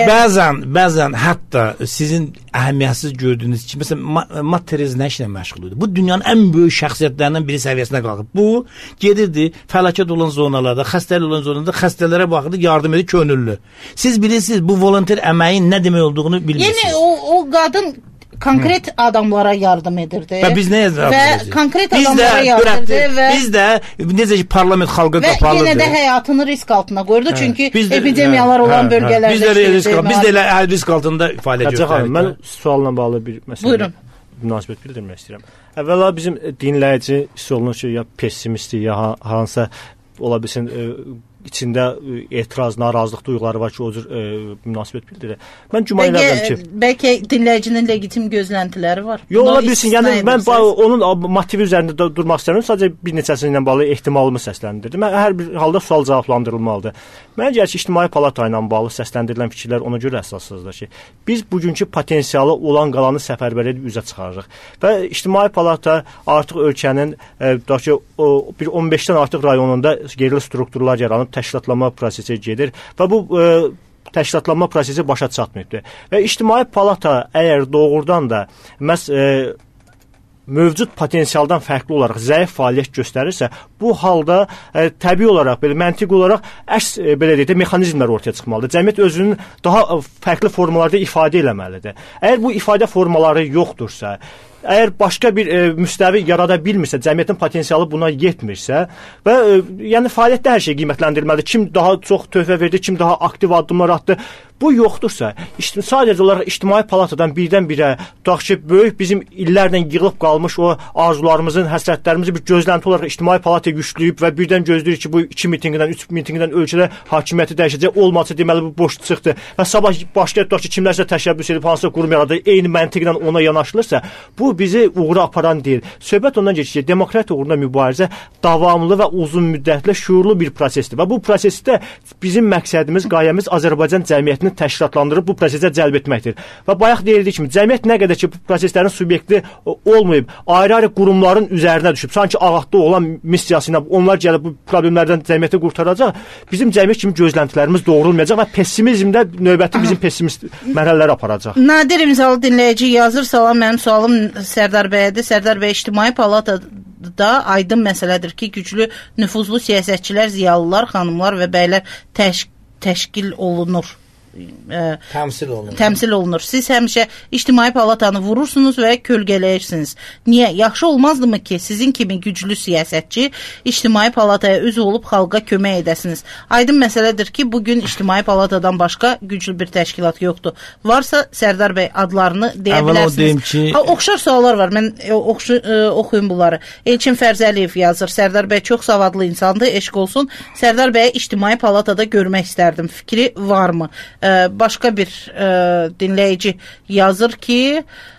bəzən hətta sizin əhəmiyyətsiz gördüyünüz kimi, məsələn, Terez nə işlə məşğul idi? Bu dünyanın ən böyük şəxsiyyətlərindən biri səviyyəsinə qalxıb. Bu gedirdi fəlakət olan zonalarda, xəstəlik olan zonalarda xəstələrə baxırdı, yardım edir könüllü. Siz bilirsiniz bu volonter əməyin nə demək olduğunu bilmirsiniz. Yəni o qadın konkret adamlara yardım edirdi. Və biz nəyə yardım edəcəyik? Və konkret adamlara yardım edirdi və biz də necə ki parlament xalqa qapalıdır. Və yenə də həyatını risk altına qoyurdu, çünki epidemiyalar olan bölgələrdə biz də elə risk altında fəaliyyət göstəririk. Mən sualla bağlı bir məsələ münasibət bildirmək istəyirəm. Əvvəla bizim dinləyici hiss olunur ki, ya pessimistdir, ya hansısa ola bilsin içində etiraz, narazılıq duyğuları var ki, o cür münasibət bildirir. Mən güman edirəm ki, bəlkə dinləyicinin legitim gözləntiləri var. Yox, ola bilsin. Yəni mən onun motivi üzərində durmaq istəmirəm. Sadəcə bir neçəsi ilə bağlı ehtimalımı səsləndirdim. Mən hər bir halda sual cavablandırılmalıdır. Mənə gəlir ki, İctimai Palata ilə bağlı səsləndirilən fikirlər ona görə əsassızdır ki, biz bugünkü potensialı olan qalanı səfərbər edib üzə çıxarırıq. Və İctimai Palata artıq ölkənin bir 15-dən artıq rayonunda yerli strukturlar yaranıb, təşkilatlanma prosesi gedir və bu təşkilatlanma prosesi başa çatmayıbdır. Və İctimai Palata əgər doğrudan da mövcud potensialdan fərqli olaraq zəif fəaliyyət göstərirsə, bu halda təbii olaraq, belə məntiqi olaraq belə deyək də mexanizmlər ortaya çıxmalıdır. Cəmiyyət özünün daha fərqli formalarda ifadə eləməlidir. Əgər bu ifadə formaları yoxdursa, əgər başqa bir müstəvi yarada bilmirsə, cəmiyyətin potensialı buna yetmirsə və yəni fəaliyyətdə hər şey qiymətləndirilməlidir. Kim daha çox töhfə verdi, kim daha aktiv addımlar atdı, bu yoxdursa, sadəcə olaraq İctimai Palatadan birdən-birə tutaq ki, böyük bizim illərlə yığılıb qalmış o arzularımızın, həsrətlərimizi bir gözlənti olaraq İctimai Palata gücləyib və birdən gözləyirik ki, bu 2 mitinqdən, 3 mitinqdən ölkədə hakimiyyəti dəyişəcək, olmasa deməli bu boş çıxdı və sabah başqa tutaq ki, kimlərsə təşəbbüs edib hansısa qurum yaradır, eyni məntiqlə ona yanaşılırsa, bu bizi uğura aparan deyil. Söhbət ondan geçir ki, demokratiya uğrunda mübarizə davamlı və uzun müddətli şuurlu bir prosesdir və bu prosesdə bizim məqsədimiz, qayəmiz Azərbaycan cəmiyyətini təşkilatlandırıb bu prosesə cəlb etməkdir. Və bayaq deyildiyi kimi, cəmiyyət nə qədər ki, bu proseslərin subyekti olmayıb, ayrı-ayrı qurumların üzərinə düşüb, sanki ağatda olan missiyası ilə onlar gəlib bu problemlərdən cəmiyyəti qurtaracaq, bizim cəmiyyət kimi gözləntilərimiz doğrulmayacaq və pessimizmdə növbəti bizim pessimist mərhələlər aparacaq. Nadir İmzalı dinləyici yazır, salam, mənim sualım Sərdar bəyədir. Sərdar bəy, İctimai Palatada aydın məsələdir ki, güclü, nüfuzlu siyasətçilər, ziyalılar, xanımlar və bəylər təşkil olunur. Təmsil olunur. Siz həmişə İctimai Palatanı vurursunuz və kölgələyirsiniz. Niyə? Yaxşı olmazdımı ki, sizin kimi güclü siyasətçi İctimai Palataya üzv olub xalqa kömək edəsiniz? Aydın məsələdir ki, bugün İctimai Palatadan başqa güclü bir təşkilat yoxdur. Varsa Sərdar bəy adlarını deyə bilərsiniz. Oxşar suallar var. Mən oxuyum bunları. Elçin Fərzəliyev yazır. Sərdar bəy çox savadlı insandır, eşq olsun. Sərdar bəyi İctimai Palatada görmək istərdim. Fikri varmı? Başqa bir dinləyici yazır ki,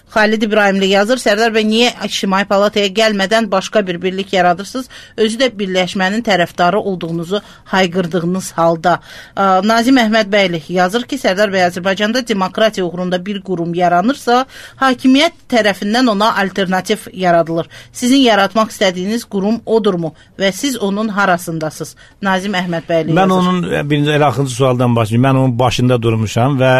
Xalid İbrahimli yazır. Sərdar bəy, niyə İctimai Palataya gəlmədən başqa bir birlik yaradırsınız? Özü də birləşmənin tərəfdarı olduğunuzu hayqırdığınız halda. Nazim Əhmədbəyli yazır ki, Sərdar bəy, Azərbaycanda demokratiya uğrunda bir qurum yaranırsa, hakimiyyət tərəfindən ona alternativ yaradılır. Sizin yaratmaq istədiyiniz qurum odurmu və siz onun harasındasınız? Nazim Əhmədbəyli yazır. Mən onun birinci elə axırıncı sualdan başlayayım. Mən onun başında durmuşam və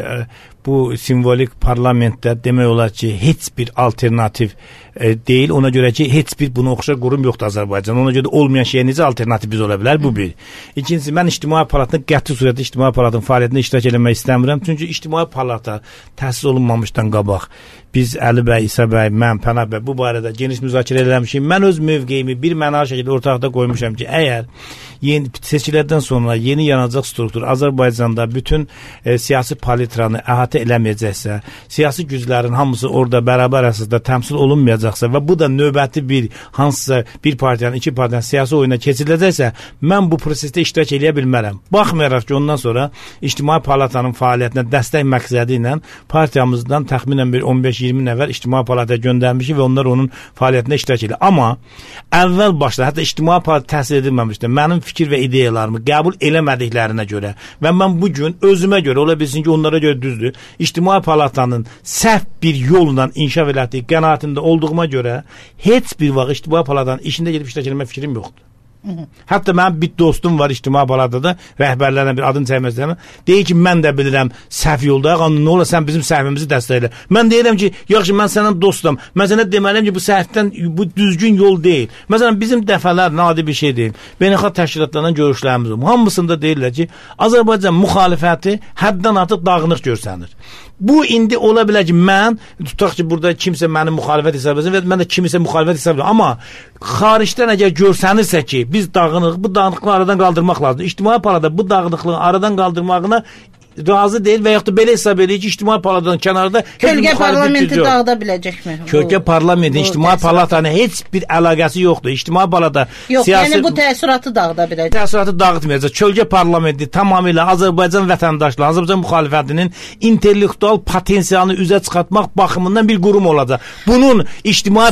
bu simvolik parlamentdə demək olar ki, heç bir alternativ deyil. Ona görə ki, heç bir buna oxşar qurum yoxdur Azərbaycan. Ona görə olmayan şeyə necə alternativ ola bilər? Bu bir. İkincisi, mən İctimai Palatın qəti surətdə İctimai Palatın fəaliyyətində iştirak eləmək istəmirəm. Çünki İctimai Palata təsis olunmamışdan qabaq biz Əli bəy, İsa bəy, mən, Pənah bəy bu barədə geniş müzakirə eləmişik. Mən öz mövqeyimi bir mənalı şəkildə ortaqda qoymuşam ki, əgər yeni seçkilərdən sonra yeni yanacaq struktur Azərbaycanda bütün siyasi palitranı əhatə eləməyəcəksə, siyasi güclərin hamısı orada bərabər əsasda təmsil olunmayacaqsa və bu da növbəti bir hansısa bir partiyanın, iki partiyanın siyasi oyuna keçiriləcəksə, mən bu prosesdə iştirak eləyə bilmərəm. Baxmayaraq ki, ondan sonra İctimai Palatanın fəaliyyətinə dəstək məqsədi ilə partiyamızdan təxminən bir 15-20 nəfər İctimai Palataya göndərmişik və onlar onun fəaliyyətində iştirak edir. Amma əvvəl başda, hətta İctimai Palata təhsil edilməmişdir. Mənim fikir və ideyalarımı qəbul eləmədiklərinə görə və mən bugün özümə görə, ola bilsin ki, onlara görə düzdür, İctimai Palatanın səhv bir yolla inkişaf elədiyi qənaətində olduğuma görə heç bir vaxt İctimai Palatanın işində gedib iştirak etmək fikrim yoxdur. Hətta mənim bir dostum var İctimai Palatada, rəhbərlərlə bir adını çəkməzdən, deyir ki, mən də bilirəm səhv yoldayıq, nə ola sən bizim səhvimizi dəstəklə. Mən deyirəm ki, yaxşı, mən sənin dostum, mən sənə deməliyəm ki, bu səhvdən, bu düzgün yol deyil. Məsələn, bizim dəfələr nadir bir şey deyil. Beynəlxalq təşkilatlarından görüşlərimiz var. Hamısında deyirlər ki, Azərbaycan müxalifəti həddən artıq dağınıq görsənir. Bu indi ola bilər ki, mən tutaq ki, burada kimsə məni müxalifət hesab etsin və mən də kimisə müxalifət hesab edirəm. Amma xaricdən əgər görsənirsə ki, biz dağınıq, bu dağınıqlığı aradan qaldırmaq lazımdır. İctimai Palata bu dağınıqlığı aradan qaldırmağına razı deyil və yaxud da belə hesab edir ki, İctimai Palatanın kənarında kölgə parlamenti dağıda biləcəkmi? Kölgə parlamentin İctimai Palatanın heç bir əlaqəsi yoxdur. İctimai Palata yox, yəni bu təəssüratı dağıda biləcək. Təəssüratı dağıtmayacaq. Kölgə parlamenti tamamilə Azərbaycan vətəndaşları, Azərbaycan müxalifətinin intellektual potensialını üzə çıxartmaq baxımından bir qurum olacaq. Bunun İctimai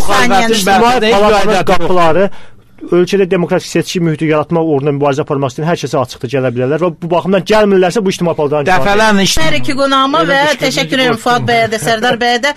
Palatanın qapıları ölkədə demokratik seçki mühiti yaratmaq uğrunda mübarizə aparmaq üçün hər kəsə açıqda gələ bilərlər və bu baxımdan gəlmirlərsə bu İctimai Palatadan dəfələrlə hər iki qonağıma və təşəkkür edirəm Fuad bəyə də, Sərdar bəyə də.